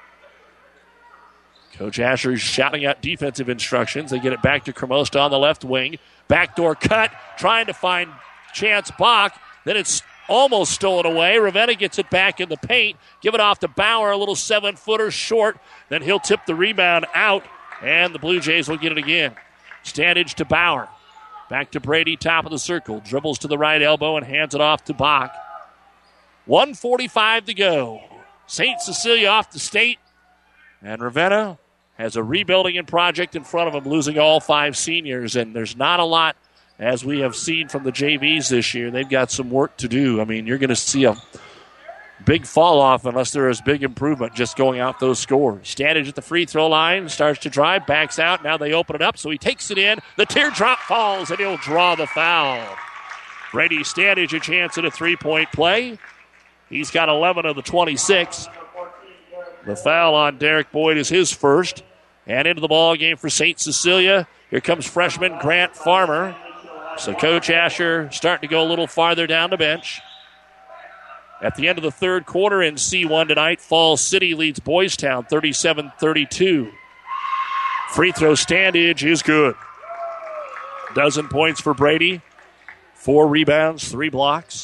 Coach Asher is shouting out defensive instructions. They get it back to Cremosta on the left wing. Backdoor cut, trying to find Chance Bach. Then it's almost stolen away. Ravenna gets it back in the paint. Give it off to Bauer, a little 7-footer short. Then he'll tip the rebound out, and the Blue Jays will get it again. Standage to Bauer. Back to Brady, top of the circle. Dribbles to the right elbow and hands it off to Bach. 1:45 to go. St. Cecilia off the state. And Ravenna has a rebuilding project in front of them, losing all 5 seniors. And there's not a lot, as we have seen from the JVs this year. They've got some work to do. I mean, you're going to see a big fall off unless there is big improvement just going out those scores. Standage at the free throw line, starts to drive, backs out. Now they open it up, so he takes it in. The teardrop falls, and he'll draw the foul. Brady Standage a chance at a 3-point play. He's got 11 of the 26. The foul on Derek Boyd is his first. And into the ball game for St. Cecilia. Here comes freshman Grant Farmer. So Coach Asher starting to go a little farther down the bench. At the end of the third quarter in C1 tonight, Falls City leads Boys Town 37-32. Free throw Standage is good. 12 points for Brady. 4 rebounds, 3 blocks.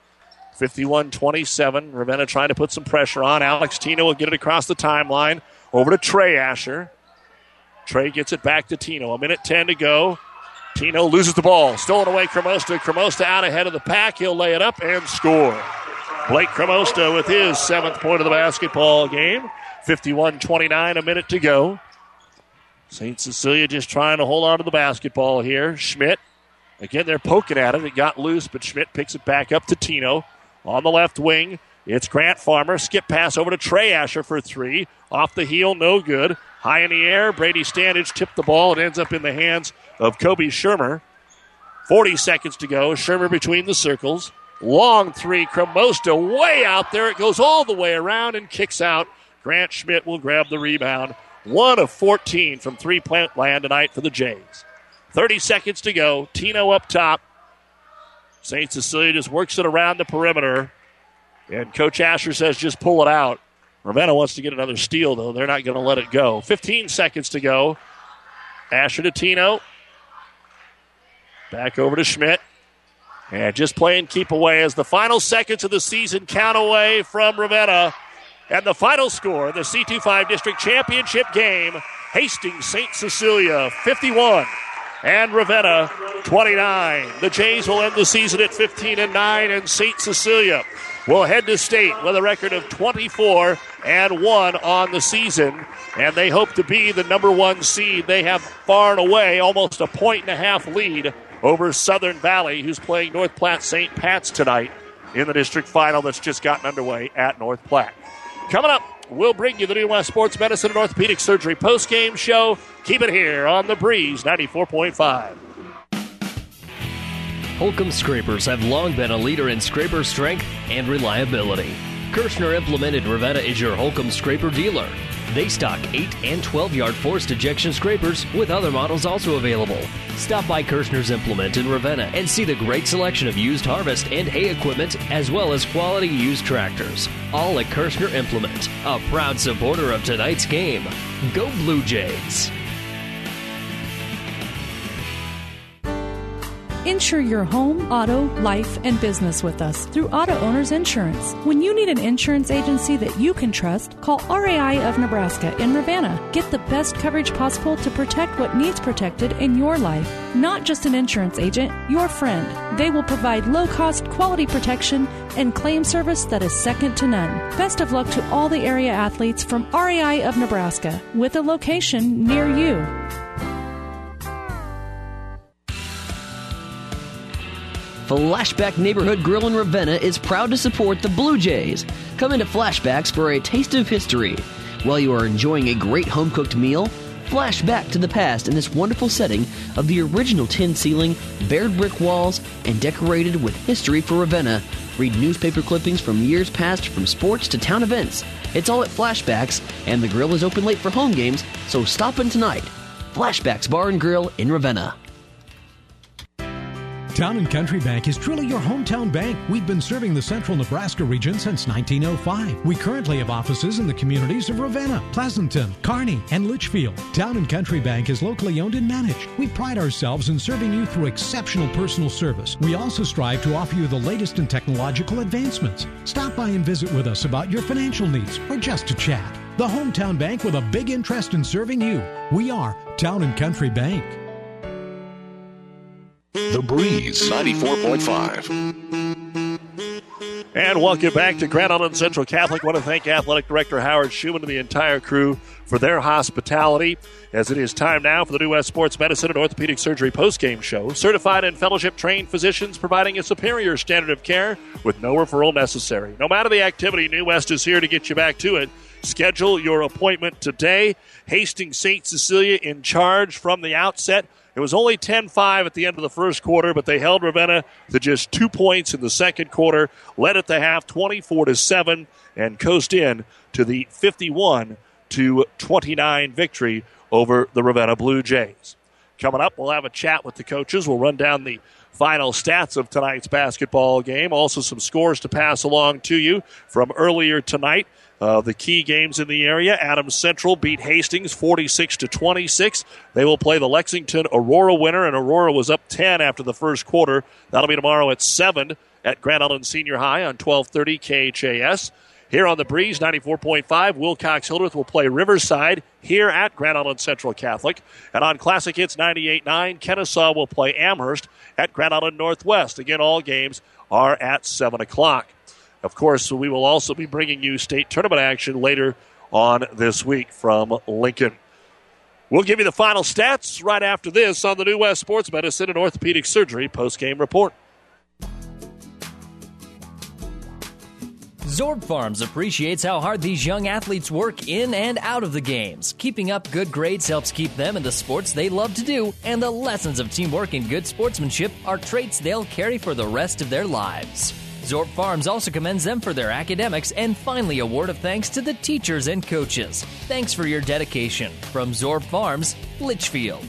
51-27. Ravenna trying to put some pressure on. Alex Tino will get it across the timeline. Over to Trey Asher. Trey gets it back to Tino. 1:10 to go. Tino loses the ball. Stolen away, Cremosta. Cremosta out ahead of the pack. He'll lay it up and score. Blake Cremosta with his 7th point of the basketball game. 51-29, a minute to go. St. Cecilia just trying to hold on to the basketball here. Schmidt, again, they're poking at it. It got loose, but Schmidt picks it back up to Tino. On the left wing, it's Grant Farmer. Skip pass over to Trey Asher for 3. Off the heel, no good. High in the air, Brady Standage tipped the ball. It ends up in the hands of Kobe Shermer. 40 seconds to go. Shermer between the circles. Long 3, Cremosta way out there. It goes all the way around and kicks out. Grant Schmidt will grab the rebound. 1 of 14 from three-point land tonight for the Jays. 30 seconds to go. Tino up top. St. Cecilia just works it around the perimeter. And Coach Asher says just pull it out. Ravenna wants to get another steal, though. They're not going to let it go. 15 seconds to go. Asher to Tino. Back over to Schmidt. And just playing keep away as the final seconds of the season count away from Ravenna. And the final score, the C25 District Championship game, Hastings St. Cecilia 51 and Ravenna 29. The Jays will end the season at 15-9, and St. Cecilia will head to state with a record of 24-1 on the season, and they hope to be the number 1 seed. They have far and away almost a 1.5 lead over Southern Valley, who's playing North Platte St. Pat's tonight in the district final that's just gotten underway at North Platte. Coming up, we'll bring you the New West Sports Medicine and Orthopedic Surgery postgame show. Keep it here on The Breeze 94.5. Holcomb Scrapers have long been a leader in scraper strength and reliability. Kirshner Implemented Ravenna is your Holcomb Scraper dealer. They stock 8 and 12-yard forced ejection scrapers with other models also available. Stop by Kirshner's Implement in Ravenna and see the great selection of used harvest and hay equipment as well as quality used tractors. All at Kirshner Implement, a proud supporter of tonight's game. Go Blue Jays! Insure your home, auto, life, and business with us through Auto Owners Insurance. When you need an insurance agency that you can trust, call RAI of Nebraska in Ravenna. Get the best coverage possible to protect what needs protected in your life. Not just an insurance agent, your friend. They will provide low-cost, quality protection and claim service that is second to none. Best of luck to all the area athletes from RAI of Nebraska, with a location near you. Flashback Neighborhood Grill in Ravenna is proud to support the Blue Jays. Come into Flashbacks for a taste of history. While you are enjoying a great home-cooked meal, flash back to the past in this wonderful setting of the original tin ceiling, bared brick walls, and decorated with history for Ravenna. Read newspaper clippings from years past, from sports to town events. It's all at Flashbacks, and the grill is open late for home games, so stop in tonight. Flashbacks Bar and Grill in Ravenna. Town & Country Bank is truly your hometown bank. We've been serving the central Nebraska region since 1905. We currently have offices in the communities of Ravenna, Pleasanton, Kearney, and Litchfield. Town & Country Bank is locally owned and managed. We pride ourselves in serving you through exceptional personal service. We also strive to offer you the latest in technological advancements. Stop by and visit with us about your financial needs or just to chat. The hometown bank with a big interest in serving you. We are Town & Country Bank. The Breeze 94.5. And welcome back to Grand Island Central Catholic. I want to thank Athletic Director Howard Schumann and the entire crew for their hospitality, as it is time now for the New West Sports Medicine and Orthopedic Surgery postgame show. Certified and fellowship-trained physicians providing a superior standard of care with no referral necessary. No matter the activity, New West is here to get you back to it. Schedule your appointment today. Hastings St. Cecilia in charge from the outset. It was only 10-5 at the end of the first quarter, but they held Ravenna to just 2 points in the second quarter, led at the half 24-7, and coast in to the 51-29 victory over the Ravenna Blue Jays. Coming up, we'll have a chat with the coaches. We'll run down the final stats of tonight's basketball game. Also some scores to pass along to you from earlier tonight. The key games in the area. Adams Central beat Hastings 46-26. They will play the Lexington Aurora winner, and Aurora was up 10 after the first quarter. That'll be tomorrow at 7 at Grand Island Senior High on 1230 KHAS. Here on the Breeze, 94.5, Wilcox-Hildreth will play Riverside here at Grand Island Central Catholic. And on Classic Hits 98.9, Kennesaw will play Amherst at Grand Island Northwest. Again, all games are at 7 o'clock. Of course, we will also be bringing you state tournament action later on this week from Lincoln. We'll give you the final stats right after this on the New West Sports Medicine and Orthopedic Surgery postgame report. Zorb Farms appreciates how hard these young athletes work in and out of the games. Keeping up good grades helps keep them in the sports they love to do, and the lessons of teamwork and good sportsmanship are traits they'll carry for the rest of their lives. Zorb Farms also commends them for their academics, and finally a word of thanks to the teachers and coaches. Thanks for your dedication. From Zorb Farms, Litchfield.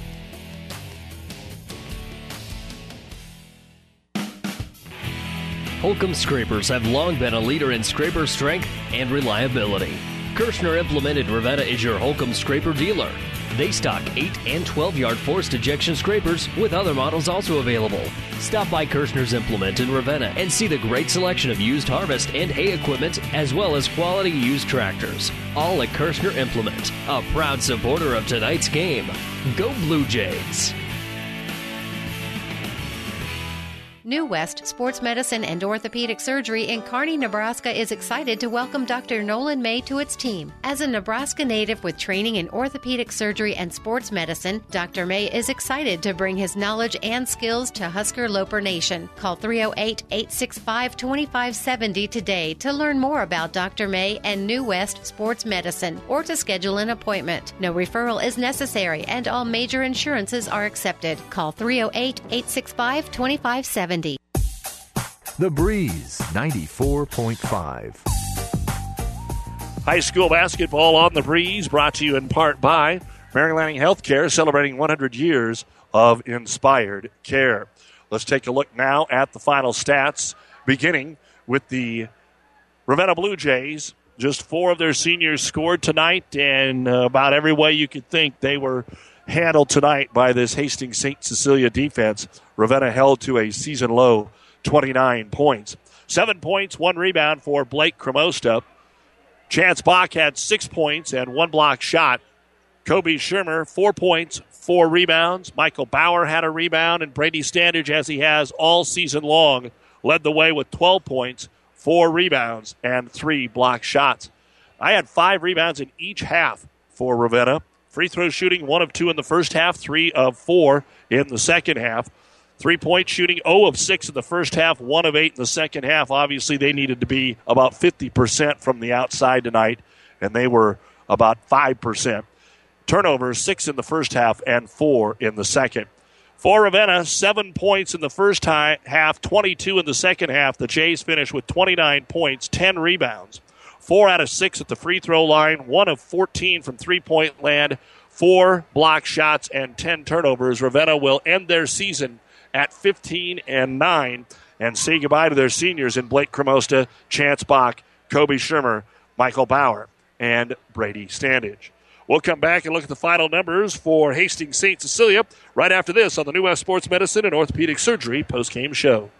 Holcomb Scrapers have long been a leader in scraper strength and reliability. Kirshner Implement in Ravenna is your Holcomb Scraper dealer. They stock 8 and 12-yard forced ejection scrapers with other models also available. Stop by Kirshner's Implement in Ravenna and see the great selection of used harvest and hay equipment as well as quality used tractors. All at Kirshner Implement, a proud supporter of tonight's game. Go Blue Jays! New West Sports Medicine and Orthopedic Surgery in Kearney, Nebraska is excited to welcome Dr. Nolan May to its team. As a Nebraska native with training in orthopedic surgery and sports medicine, Dr. May is excited to bring his knowledge and skills to Husker Loper Nation. Call 308-865-2570 today to learn more about Dr. May and New West Sports Medicine or to schedule an appointment. No referral is necessary and all major insurances are accepted. Call 308-865-2570. The Breeze 94.5. High school basketball on the Breeze, brought to you in part by Mary Lanning Healthcare, celebrating 100 years of inspired care. Let's take a look now at the final stats, beginning with the Ravenna Blue Jays. Just 4 of their seniors scored tonight, and about every way you could think they were handled tonight by this Hastings St. Cecilia defense. Ravenna held to a season-low 29 points. 7 points, 1 rebound for Blake Cremosta. Chance Bach had 6 points and 1 block shot. Kobe Schirmer, 4 points, 4 rebounds. Michael Bauer had a rebound, and Brady Standage, as he has all season long, led the way with 12 points, 4 rebounds, and 3 block shots. I had 5 rebounds in each half for Ravenna. Free throw shooting, 1 of 2 in the first half, 3 of 4 in the second half. 3-point shooting, 0 of 6 in the first half, 1 of 8 in the second half. Obviously, they needed to be about 50% from the outside tonight, and they were about 5%. Turnovers, 6 in the first half and 4 in the second. For Ravenna, 7 points in the first half, 22 in the second half. The Jays finished with 29 points, 10 rebounds. 4 out of 6 at the free throw line, 1 of 14 from three-point land, 4 block shots, and 10 turnovers. Ravenna will end their season at 15-9 and say goodbye to their seniors in Blake Cremosta, Chance Bach, Kobe Schirmer, Michael Bauer, and Brady Standage. We'll come back and look at the final numbers for Hastings St. Cecilia right after this on the New West Sports Medicine and Orthopedic Surgery postgame show.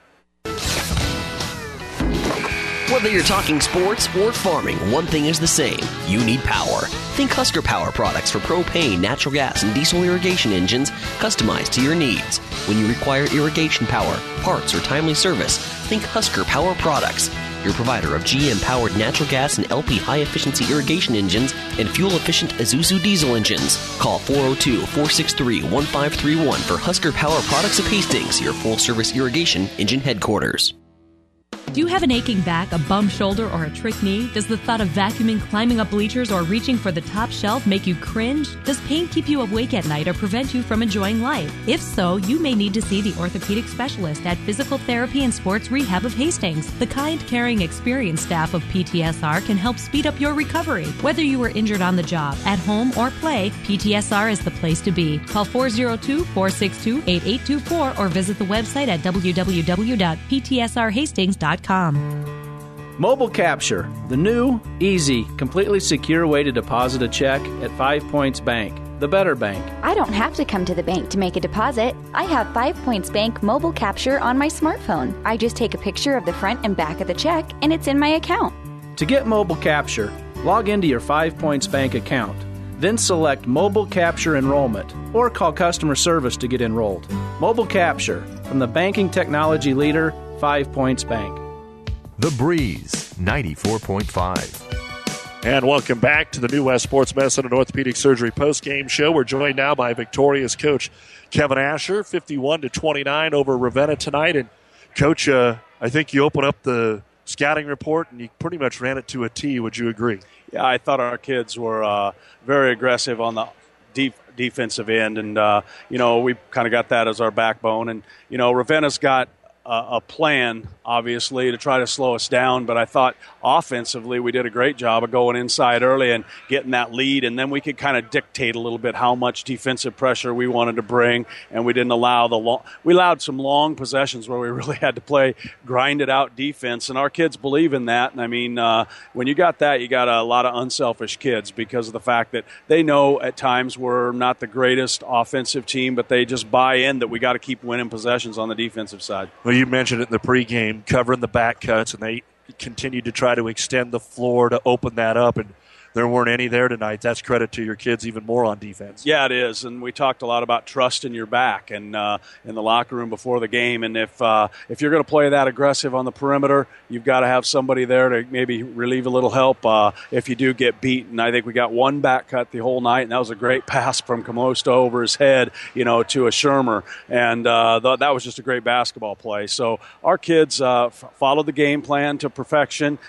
Whether you're talking sports or farming, one thing is the same. You need power. Think Husker Power products for propane, natural gas, and diesel irrigation engines customized to your needs. When you require irrigation power, parts, or timely service, think Husker Power products. Your provider of GM-powered natural gas and LP high-efficiency irrigation engines and fuel-efficient Isuzu diesel engines. Call 402-463-1531 for Husker Power Products of Hastings, your full-service irrigation engine headquarters. Do you have an aching back, a bum shoulder, or a trick knee? Does the thought of vacuuming, climbing up bleachers, or reaching for the top shelf make you cringe? Does pain keep you awake at night or prevent you from enjoying life? If so, you may need to see the orthopedic specialist at Physical Therapy and Sports Rehab of Hastings. The kind, caring, experienced staff of PTSR can help speed up your recovery. Whether you were injured on the job, at home, or play, PTSR is the place to be. Call 402-462-8824 or visit the website at www.ptsrhastings.com. Mobile Capture, the new, easy, completely secure way to deposit a check at 5 Points Bank, the better bank. I don't have to come to the bank to make a deposit. I have 5 Points Bank Mobile Capture on my smartphone. I just take a picture of the front and back of the check, and it's in my account. To get Mobile Capture, log into your 5 Points Bank account. Then select Mobile Capture Enrollment or call customer service to get enrolled. Mobile Capture from the banking technology leader, 5 Points Bank. The Breeze 94.5. And welcome back to the New West Sports Medicine and Orthopedic Surgery post-game show. We're joined now by Victoria's coach Kevin Asher, 51-29 over Ravenna tonight. And Coach, I think you open up the scouting report and you pretty much ran it to a T. Would you agree? Yeah, I thought our kids were very aggressive on the defensive end, and we kind of got that as our backbone. And Ravenna's got a plan, obviously, to try to slow us down, but I thought offensively we did a great job of going inside early and getting that lead, and then we could kind of dictate a little bit how much defensive pressure we wanted to bring, and we didn't allow we allowed some long possessions where we really had to play grinded out defense, and our kids believe in that. And I mean, when you got that, you got a lot of unselfish kids because of the fact that they know at times we're not the greatest offensive team, but they just buy in that we got to keep winning possessions on the defensive side. Well, you mentioned it in the pregame, covering the back cuts, and they continued to try to extend the floor to open that up, and there weren't any there tonight. That's credit to your kids even more on defense. Yeah, it is, and we talked a lot about trust in your back and in the locker room before the game, and if you're going to play that aggressive on the perimeter, you've got to have somebody there to maybe relieve a little help if you do get beaten. I think we got one back cut the whole night, and that was a great pass from Camosto over his head, to a Shermer, and that was just a great basketball play. So our kids followed the game plan to perfection.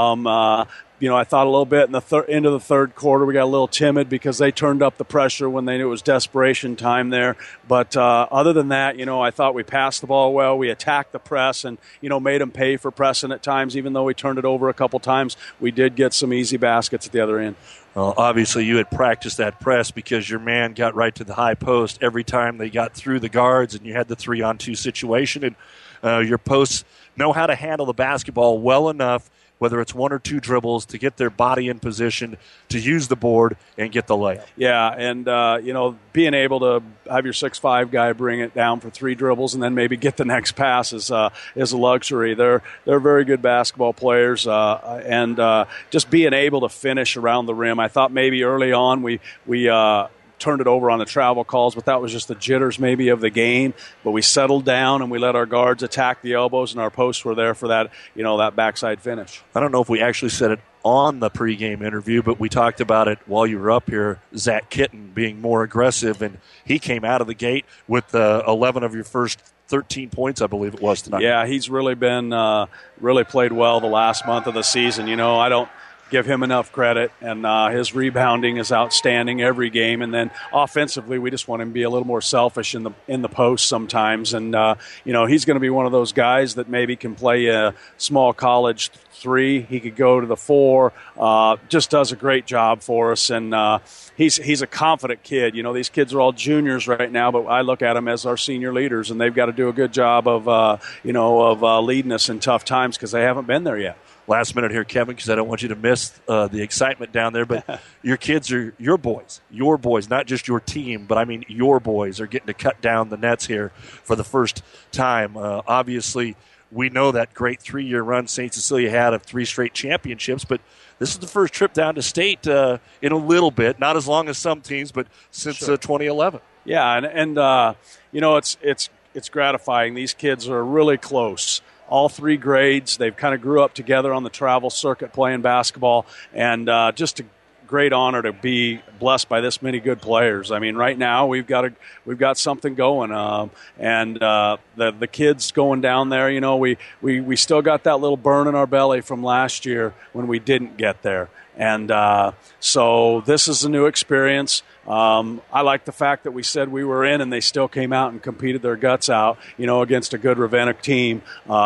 I thought a little bit in the end of the third quarter we got a little timid because they turned up the pressure when they knew it was desperation time there. But other than that, I thought we passed the ball well. We attacked the press and, made them pay for pressing at times. Even though we turned it over a couple times, we did get some easy baskets at the other end. Well, obviously you had practiced that press because your man got right to the high post every time they got through the guards, and you had the 3-on-2 situation. And your posts know how to handle the basketball well enough, whether it's one or two dribbles, to get their body in position to use the board and get the layup. Yeah, and, being able to have your 6'5" guy bring it down for 3 dribbles and then maybe get the next pass is a luxury. They're very good basketball players, and just being able to finish around the rim. I thought maybe early on we turned it over on the travel calls, but that was just the jitters maybe of the game. But we settled down and we let our guards attack the elbows, and our posts were there for that, that backside finish. I don't know if we actually said it on the pregame interview, but we talked about it while you were up here, Zach Kitten being more aggressive, and he came out of the gate with 11 of your first 13 points, I believe it was tonight. Yeah, he's really been really played well the last month of the season. I don't give him enough credit, and his rebounding is outstanding every game. And then offensively, we just want him to be a little more selfish in the post sometimes. And he's going to be one of those guys that maybe can play a small college 3. He could go to the 4. Just does a great job for us, and he's a confident kid. These kids are all juniors right now, but I look at them as our senior leaders, and they've got to do a good job of leading us in tough times because they haven't been there yet. Last minute here, Kevin, because I don't want you to miss the excitement down there. But your kids are your boys, not just your team, but I mean your boys are getting to cut down the nets here for the first time. Obviously, we know that great 3-year run St. Cecilia had of 3 straight championships, but this is the first trip down to state in a little bit, not as long as some teams, but since 2011. Yeah, and it's gratifying. These kids are really close. All 3 grades. They've kind of grew up together on the travel circuit playing basketball, and just a great honor to be blessed by this many good players. I mean, right now we've got something going, and the kids going down there. We still got that little burn in our belly from last year when we didn't get there, and so this is a new experience. I like the fact that we said we were in, and they still came out and competed their guts out, against a good Ravenna team,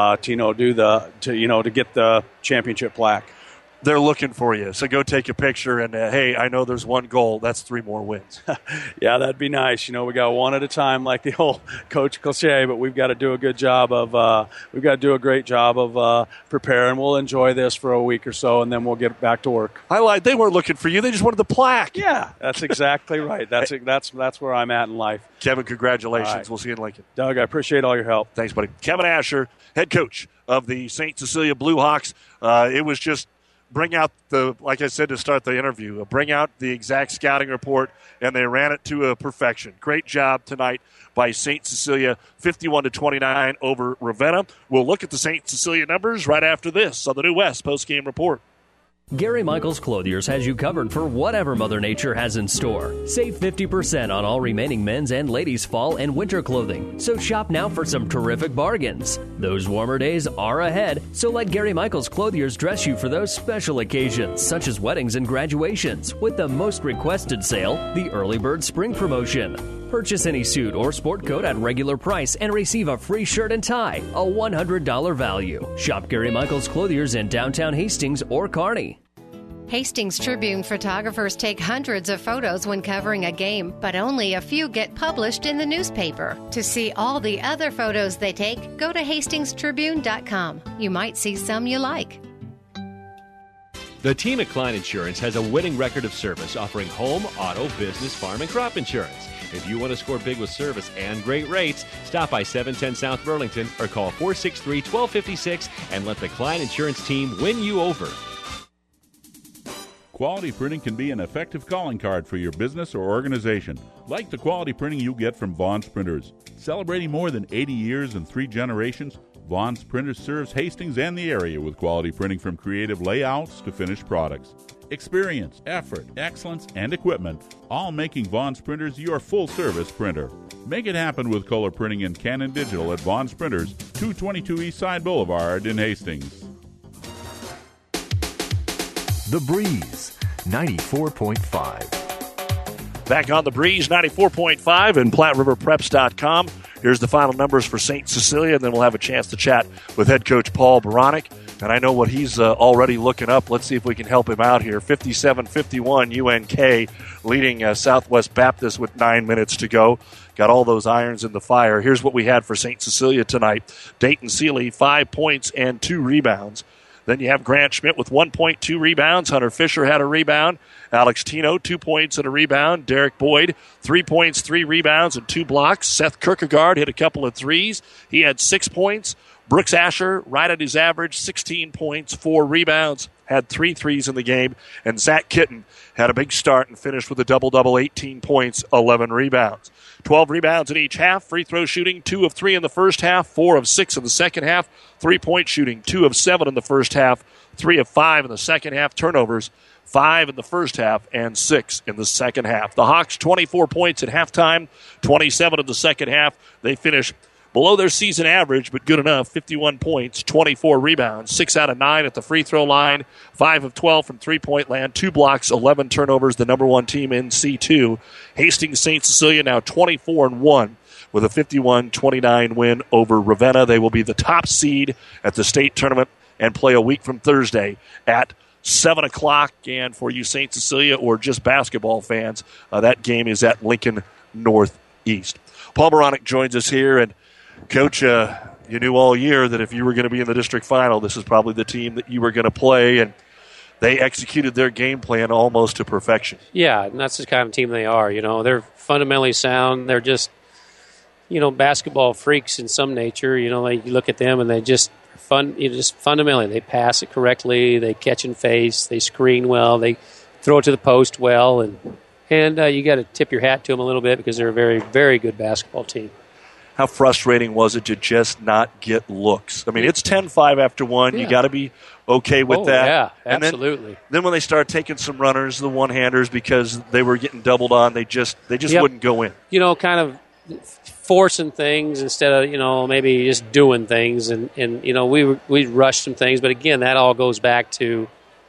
to get the championship plaque. They're looking for you, so go take a picture. And hey, I know there's one goal. That's 3 more wins. Yeah, that'd be nice. We got one at a time, like the old coach cliche. But we've got to do a good job of great job of preparing. We'll enjoy this for a week or so, and then we'll get back to work. I lied. They weren't looking for you. They just wanted the plaque. Yeah, that's exactly right. That's where I'm at in life. Kevin, congratulations. Right. We'll see you in Lincoln. Doug, I appreciate all your help. Thanks, buddy. Kevin Asher, head coach of the St. Cecilia Blue Hawks. It was just bring out like I said to start the interview, bring out the exact scouting report, and they ran it to a perfection. Great job tonight by St. Cecilia, 51-29 over Ravenna. We'll look at the St. Cecilia numbers right after this on the New West postgame report. Gary Michaels Clothiers has you covered for whatever Mother Nature has in store. Save 50% on all remaining men's and ladies' fall and winter clothing. So shop now for some terrific bargains. Those warmer days are ahead, so let Gary Michaels Clothiers dress you for those special occasions, such as weddings and graduations, with the most requested sale, the Early Bird Spring Promotion. Purchase any suit or sport coat at regular price and receive a free shirt and tie, a $100 value. Shop Gary Michaels Clothiers in downtown Hastings or Kearney. Hastings Tribune photographers take hundreds of photos when covering a game, but only a few get published in the newspaper. To see all the other photos they take, go to hastingstribune.com. You might see some you like. The team at Klein Insurance has a winning record of service, offering home, auto, business, farm, and crop insurance. If you want to score big with service and great rates, stop by 710 South Burlington or call 463-1256 and let the Klein Insurance team win you over. Quality printing can be an effective calling card for your business or organization, like the quality printing you get from Vaughn's Printers. Celebrating more than 80 years and 3 generations, Vaughn's Printers serves Hastings and the area with quality printing from creative layouts to finished products. Experience, effort, excellence, and equipment, all making Vaughn's Printers your full-service printer. Make it happen with color printing and Canon Digital at Vaughn's Printers, 222 Eastside Boulevard in Hastings. The Breeze, 94.5. Back on The Breeze, 94.5 and PlatteRiverPreps.com. Here's the final numbers for St. Cecilia, and then we'll have a chance to chat with head coach Paul Baranek. And I know what he's already looking up. Let's see if we can help him out here. 57-51 UNK leading Southwest Baptist with 9 minutes to go. Got all those irons in the fire. Here's what we had for St. Cecilia tonight. Dayton Seeley, 5 points and 2 rebounds. Then you have Grant Schmidt with 1 point, 2 rebounds. Hunter Fisher had a rebound. Alex Tino, 2 points and a rebound. Derek Boyd, 3 points, 3 rebounds, and 2 blocks. Seth Kierkegaard hit a couple of threes. He had 6 points. Brooks Asher, right at his average, 16 points, 4 rebounds, had 3 threes in the game. And Zach Kitten had a big start and finished with a double-double, 18 points, 11 rebounds. 12 rebounds in each half. Free throw shooting, 2 of 3 in the first half, 4 of 6 in the second half. 3-point shooting, 2 of 7 in the first half, 3 of 5 in the second half. Turnovers, 5 in the first half and 6 in the second half. The Hawks, 24 points at halftime, 27 in the second half. They finish below their season average, but good enough. 51 points, 24 rebounds, 6 out of 9 at the free throw line, 5 of 12 from three-point land, 2 blocks, 11 turnovers, the number 1 team in C2. Hastings St. Cecilia now 24-1 with a 51-29 win over Ravenna. They will be the top seed at the state tournament and play a week from Thursday at 7 o'clock. And for you St. Cecilia or just basketball fans, that game is at Lincoln Northeast. Paul Baranek joins us here, and Coach, you knew all year that if you were going to be in the district final, this is probably the team that you were going to play, and they executed their game plan almost to perfection. Yeah, and that's the kind of team they are. You know, they're fundamentally sound. They're just, you know, basketball freaks in some nature. You know, you look at them and they just fundamentally they pass it correctly, they catch and face, they screen well, they throw it to the post well, and you got to tip your hat to them a little bit because they're a very, very good basketball team. How frustrating was it to just not get looks? I mean, it's 10-5 after one. Yeah. You got to be okay with that. Yeah, absolutely. And then when they start taking some runners, the one-handers, because they were getting doubled on, they just wouldn't go in. You know, kind of forcing things instead of, you know, maybe just doing things. And you know, we rushed some things. But, again, that all goes back to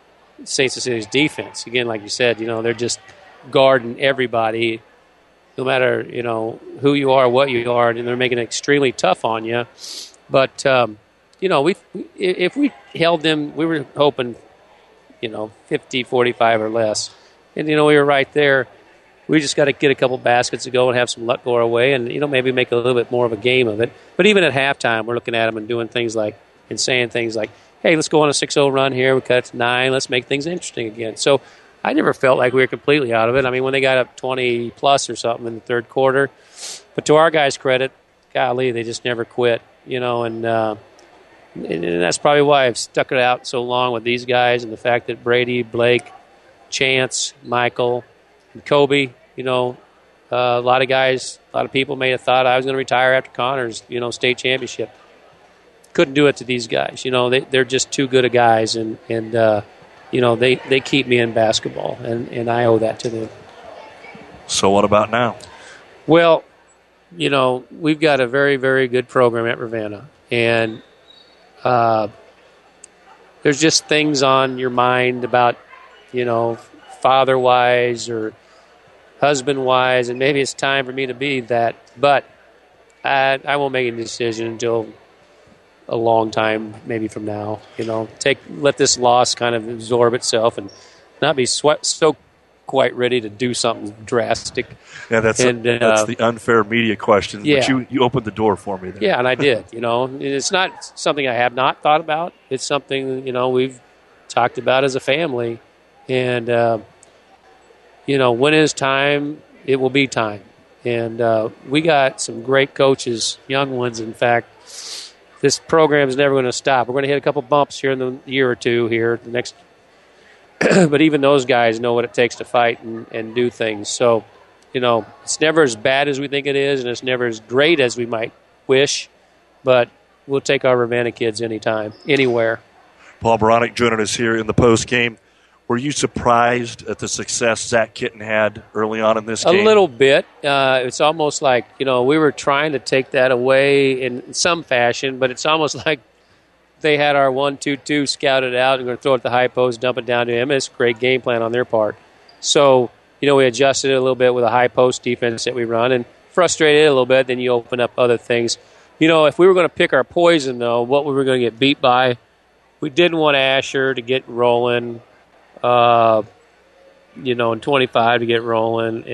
St. Cecilia's defense. Again, like you said, you know, they're just guarding everybody, no matter, you know, who you are, what you are, and they're making it extremely tough on you. But, you know, if we held them, we were hoping, you know, 50-45 or less. And, you know, we were right there. We just got to get a couple baskets to go and have some luck go our way and, you know, maybe make a little bit more of a game of it. But even at halftime, we're looking at them and doing things like, and saying things like, hey, let's go on a 6-0 run here. We cut it to 9. Let's make things interesting again. So I never felt like we were completely out of it. I mean, when they got up 20-plus or something in the third quarter. But to our guys' credit, golly, they just never quit, you know. And And that's probably why I've stuck it out so long with these guys, and the fact that Brady, Blake, Chance, Michael, and Kobe, a lot of guys, a lot of people may have thought I was going to retire after Connors, state championship. Couldn't do it to these guys. They're just too good of guys, and they keep me in basketball, and I owe that to them. So what about now? Well, we've got a very, very good program at Ravenna, and there's just things on your mind about, father-wise or husband-wise, and maybe it's time for me to be that. But I won't make a decision until a long time, maybe from now. Let this loss kind of absorb itself and not be so quite ready to do something drastic. Yeah, that's the unfair media question. Yeah. But you opened the door for me there. Yeah, and I did. It's not something I have not thought about. It's something we've talked about as a family, and when it is time, it will be time. And we got some great coaches, young ones, in fact. This program is never going to stop. We're going to hit a couple bumps here in the year or two here, the next. But even those guys know what it takes to fight and do things. So, it's never as bad as we think it is, and it's never as great as we might wish. But we'll take our Ravenna kids anytime, anywhere. Paul Baronic joining us here in the post game. Were you surprised at the success Zach Kitten had early on in this game? A little bit. It's almost like, we were trying to take that away in some fashion, but it's almost like they had our 1-2-2 scouted out and going to throw it at the high post, dump it down to him. It's a great game plan on their part. So, we adjusted it a little bit with a high post defense that we run and frustrated it a little bit. Then you open up other things. If we were going to pick our poison, though, what we were going to get beat by, we didn't want Asher to get rolling. And 25 to get rolling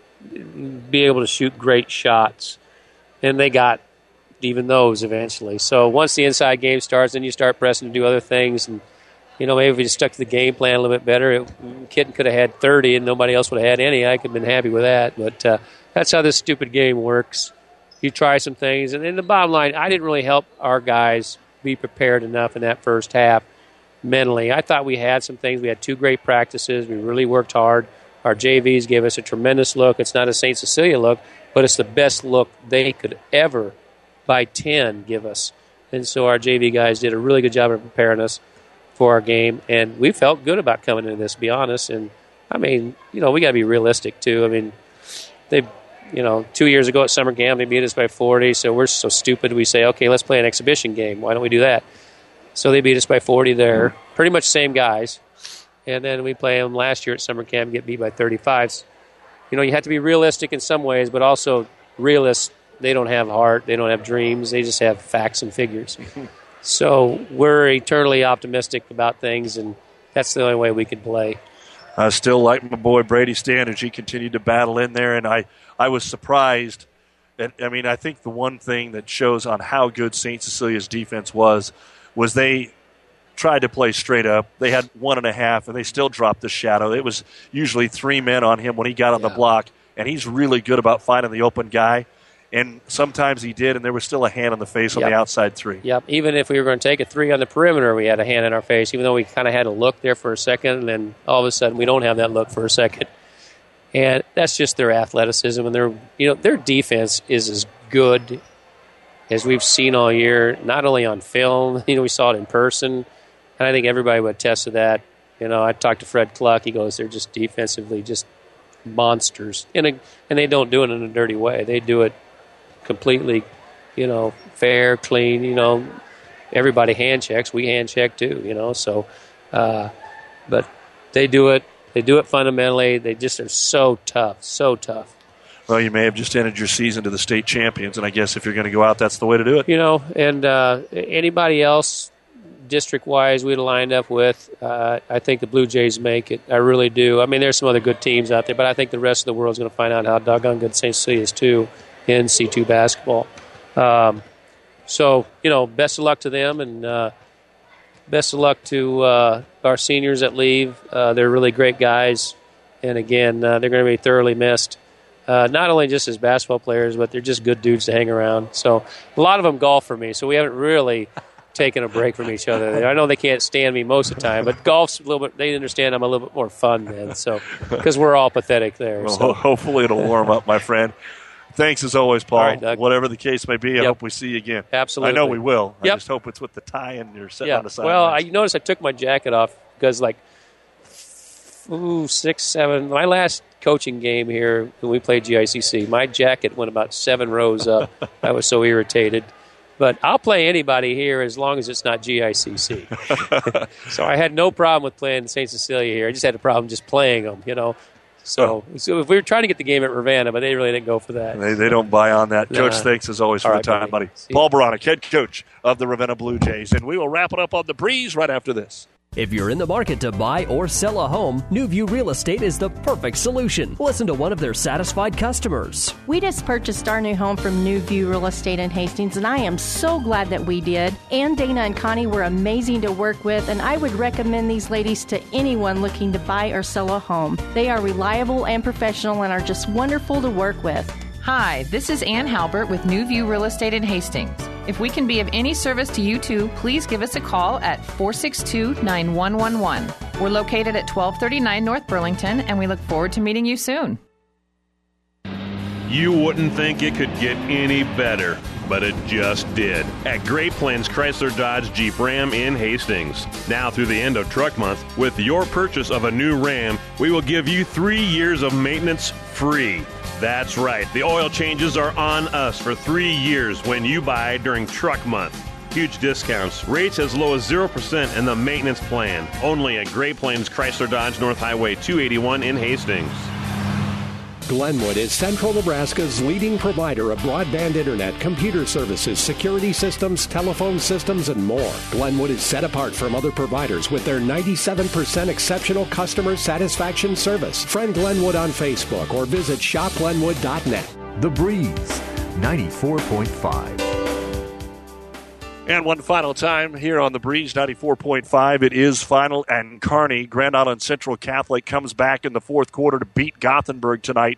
and be able to shoot great shots. And they got even those eventually. So once the inside game starts, then you start pressing to do other things. And, maybe if we just stuck to the game plan a little bit better, Kitten could have had 30 and nobody else would have had any. I could have been happy with that. But that's how this stupid game works. You try some things. And then the bottom line, I didn't really help our guys be prepared enough in that first half. Mentally, I thought we had some things. We had 2 great practices. We really worked hard. Our JVs gave us a tremendous look. It's not a St. Cecilia look, but it's the best look they could ever, by 10, give us. And so our JV guys did a really good job of preparing us for our game, and we felt good about coming into this, to be honest. And, we got to be realistic, too. They, 2 years ago at summer camp, they beat us by 40, so we're so stupid we say, okay, let's play an exhibition game. Why don't we do that? So they beat us by 40 there. Pretty much same guys. And then we play them last year at summer camp and get beat by 35. You have to be realistic in some ways, but also realists, they don't have heart, they don't have dreams, they just have facts and figures. So we're eternally optimistic about things, and that's the only way we can play. I still like my boy Brady Standage. He continued to battle in there, and I was surprised. And I think the one thing that shows on how good St. Cecilia's defense was they tried to play straight up. They had 1.5, and they still dropped the shadow. It was usually 3 men on him when he got on the block, and he's really good about finding the open guy. And sometimes he did, and there was still a hand on the face on the outside 3. Yep. Even if we were going to take a 3 on the perimeter, we had a hand in our face, even though we kind of had a look there for a second, and then all of a sudden we don't have that look for a second. And that's just their athleticism, and their defense is as good as we've seen all year, not only on film, we saw it in person, and I think everybody would attest to that. I talked to Fred Cluck. He goes, they're just defensively just monsters. And they don't do it in a dirty way. They do it completely, fair, clean, everybody hand checks. We hand check too, so, but they do it fundamentally. They just are so tough. Well, you may have just ended your season to the state champions, and I guess if you're going to go out, that's the way to do it. And anybody else district-wise we'd lined up with, I think the Blue Jays make it. I really do. There's some other good teams out there, but I think the rest of the world's going to find out how doggone good St. Cecilia is, too, in C2 basketball. So, best of luck to them, and best of luck to our seniors that leave. They're really great guys, and, again, they're going to be thoroughly missed. Not only just as basketball players, but they're just good dudes to hang around. So a lot of them golf for me, so we haven't really taking a break from each other. I know they can't stand me most of the time, but golf's a little bit. They understand I'm a little bit more fun then, so because we're all pathetic there. Well, so. Hopefully it'll warm up, my friend. Thanks as always, Paul. All right, Doug. Whatever the case may be, I hope we see you again. Absolutely. I know we will. Yep. I just hope it's with the tie and you're sitting on the sidelines. Well, I noticed I took my jacket off because, 6, 7. My last coaching game here when we played GICC, my jacket went about 7 rows up. I was so irritated. But I'll play anybody here as long as it's not GICC. So I had no problem with playing St. Cecilia here. I just had a problem just playing them, So if we were trying to get the game at Ravenna, but they really didn't go for that. They don't buy on that. Coach, thanks as always for the time, buddy. Paul Baronic, head coach of the Ravenna Blue Jays. And we will wrap it up on the Breeze right after this. If you're in the market to buy or sell a home, Newview Real Estate is the perfect solution. Listen to one of their satisfied customers. We just purchased our new home from Newview Real Estate in Hastings, and I am so glad that we did. Ann, Dana, and Connie were amazing to work with, and I would recommend these ladies to anyone looking to buy or sell a home. They are reliable and professional and are just wonderful to work with. Hi, this is Ann Halbert with Newview Real Estate in Hastings. If we can be of any service to you too, please give us a call at 462-9111. We're located at 1239 North Burlington, and we look forward to meeting you soon. You wouldn't think it could get any better, but it just did. At Great Plains Chrysler Dodge Jeep Ram in Hastings. Now through the end of Truck Month, with your purchase of a new Ram, we will give you 3 years of maintenance free. That's right. The oil changes are on us for 3 years when you buy during Truck Month. Huge discounts, rates as low as 0% and the maintenance plan. Only at Great Plains Chrysler Dodge North Highway 281 in Hastings. Glenwood is Central Nebraska's leading provider of broadband internet, computer services, security systems, telephone systems, and more. Glenwood is set apart from other providers with their 97% exceptional customer satisfaction service. Friend Glenwood on Facebook or visit shopglenwood.net. The Breeze, 94.5. And one final time here on the Breeze 94.5. It is final, and Kearney, Grand Island Central Catholic, comes back in the fourth quarter to beat Gothenburg tonight,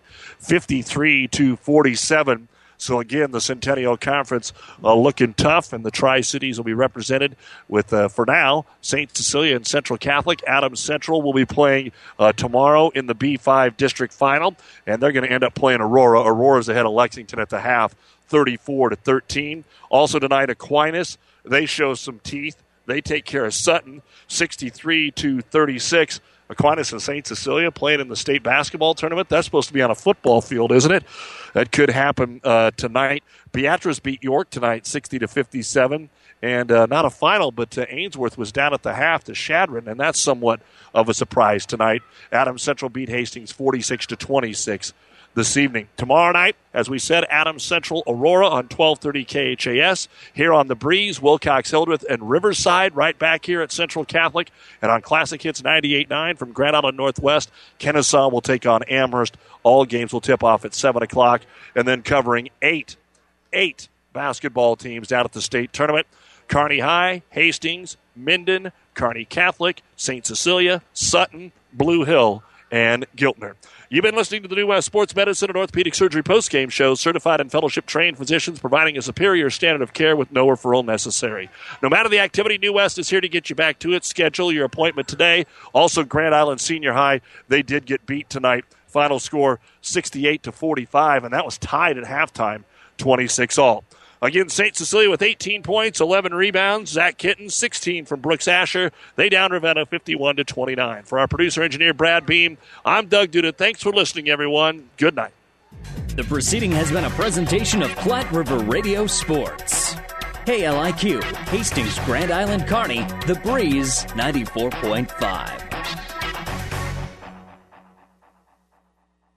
53-47. So again, the Centennial Conference looking tough, and the Tri-Cities will be represented with, for now, St. Cecilia and Central Catholic. Adams Central will be playing tomorrow in the B5 district final, and they're going to end up playing Aurora. Aurora's ahead of Lexington at the half, 34-13. Also tonight, Aquinas, they show some teeth. They take care of Sutton, 63-36. Aquinas and St. Cecilia playing in the state basketball tournament. That's supposed to be on a football field, isn't it? That could happen tonight. Beatrice beat York tonight, 60-57. And not a final, but Ainsworth was down at the half to Shadron, and that's somewhat of a surprise tonight. Adams Central beat Hastings 46-26. This evening. Tomorrow night, as we said, Adams Central Aurora on 1230 KHAS. Here on The Breeze, Wilcox, Hildreth, and Riverside right back here at Central Catholic. And on Classic Hits 98.9 from Grand Island Northwest, Kennesaw will take on Amherst. All games will tip off at 7 o'clock. And then covering eight basketball teams down at the state tournament. Kearney High, Hastings, Minden, Kearney Catholic, St. Cecilia, Sutton, Blue Hill, and Giltner. You've been listening to the New West Sports Medicine and Orthopedic Surgery postgame show. Certified and fellowship-trained physicians providing a superior standard of care with no referral necessary. No matter the activity, New West is here to get you back to it. Schedule your appointment today. Also, Grand Island Senior High, they did get beat tonight. Final score 68-45, and that was tied at halftime, 26-all. Again, St. Cecilia with 18 points, 11 rebounds. Zach Kitten, 16 from Brooks Asher. They down Ravenna 51-29. For our producer-engineer, Brad Beam, I'm Doug Duda. Thanks for listening, everyone. Good night. The proceeding has been a presentation of Platte River Radio Sports. KLIQ, Hastings, Grand Island, Kearney, The Breeze, 94.5.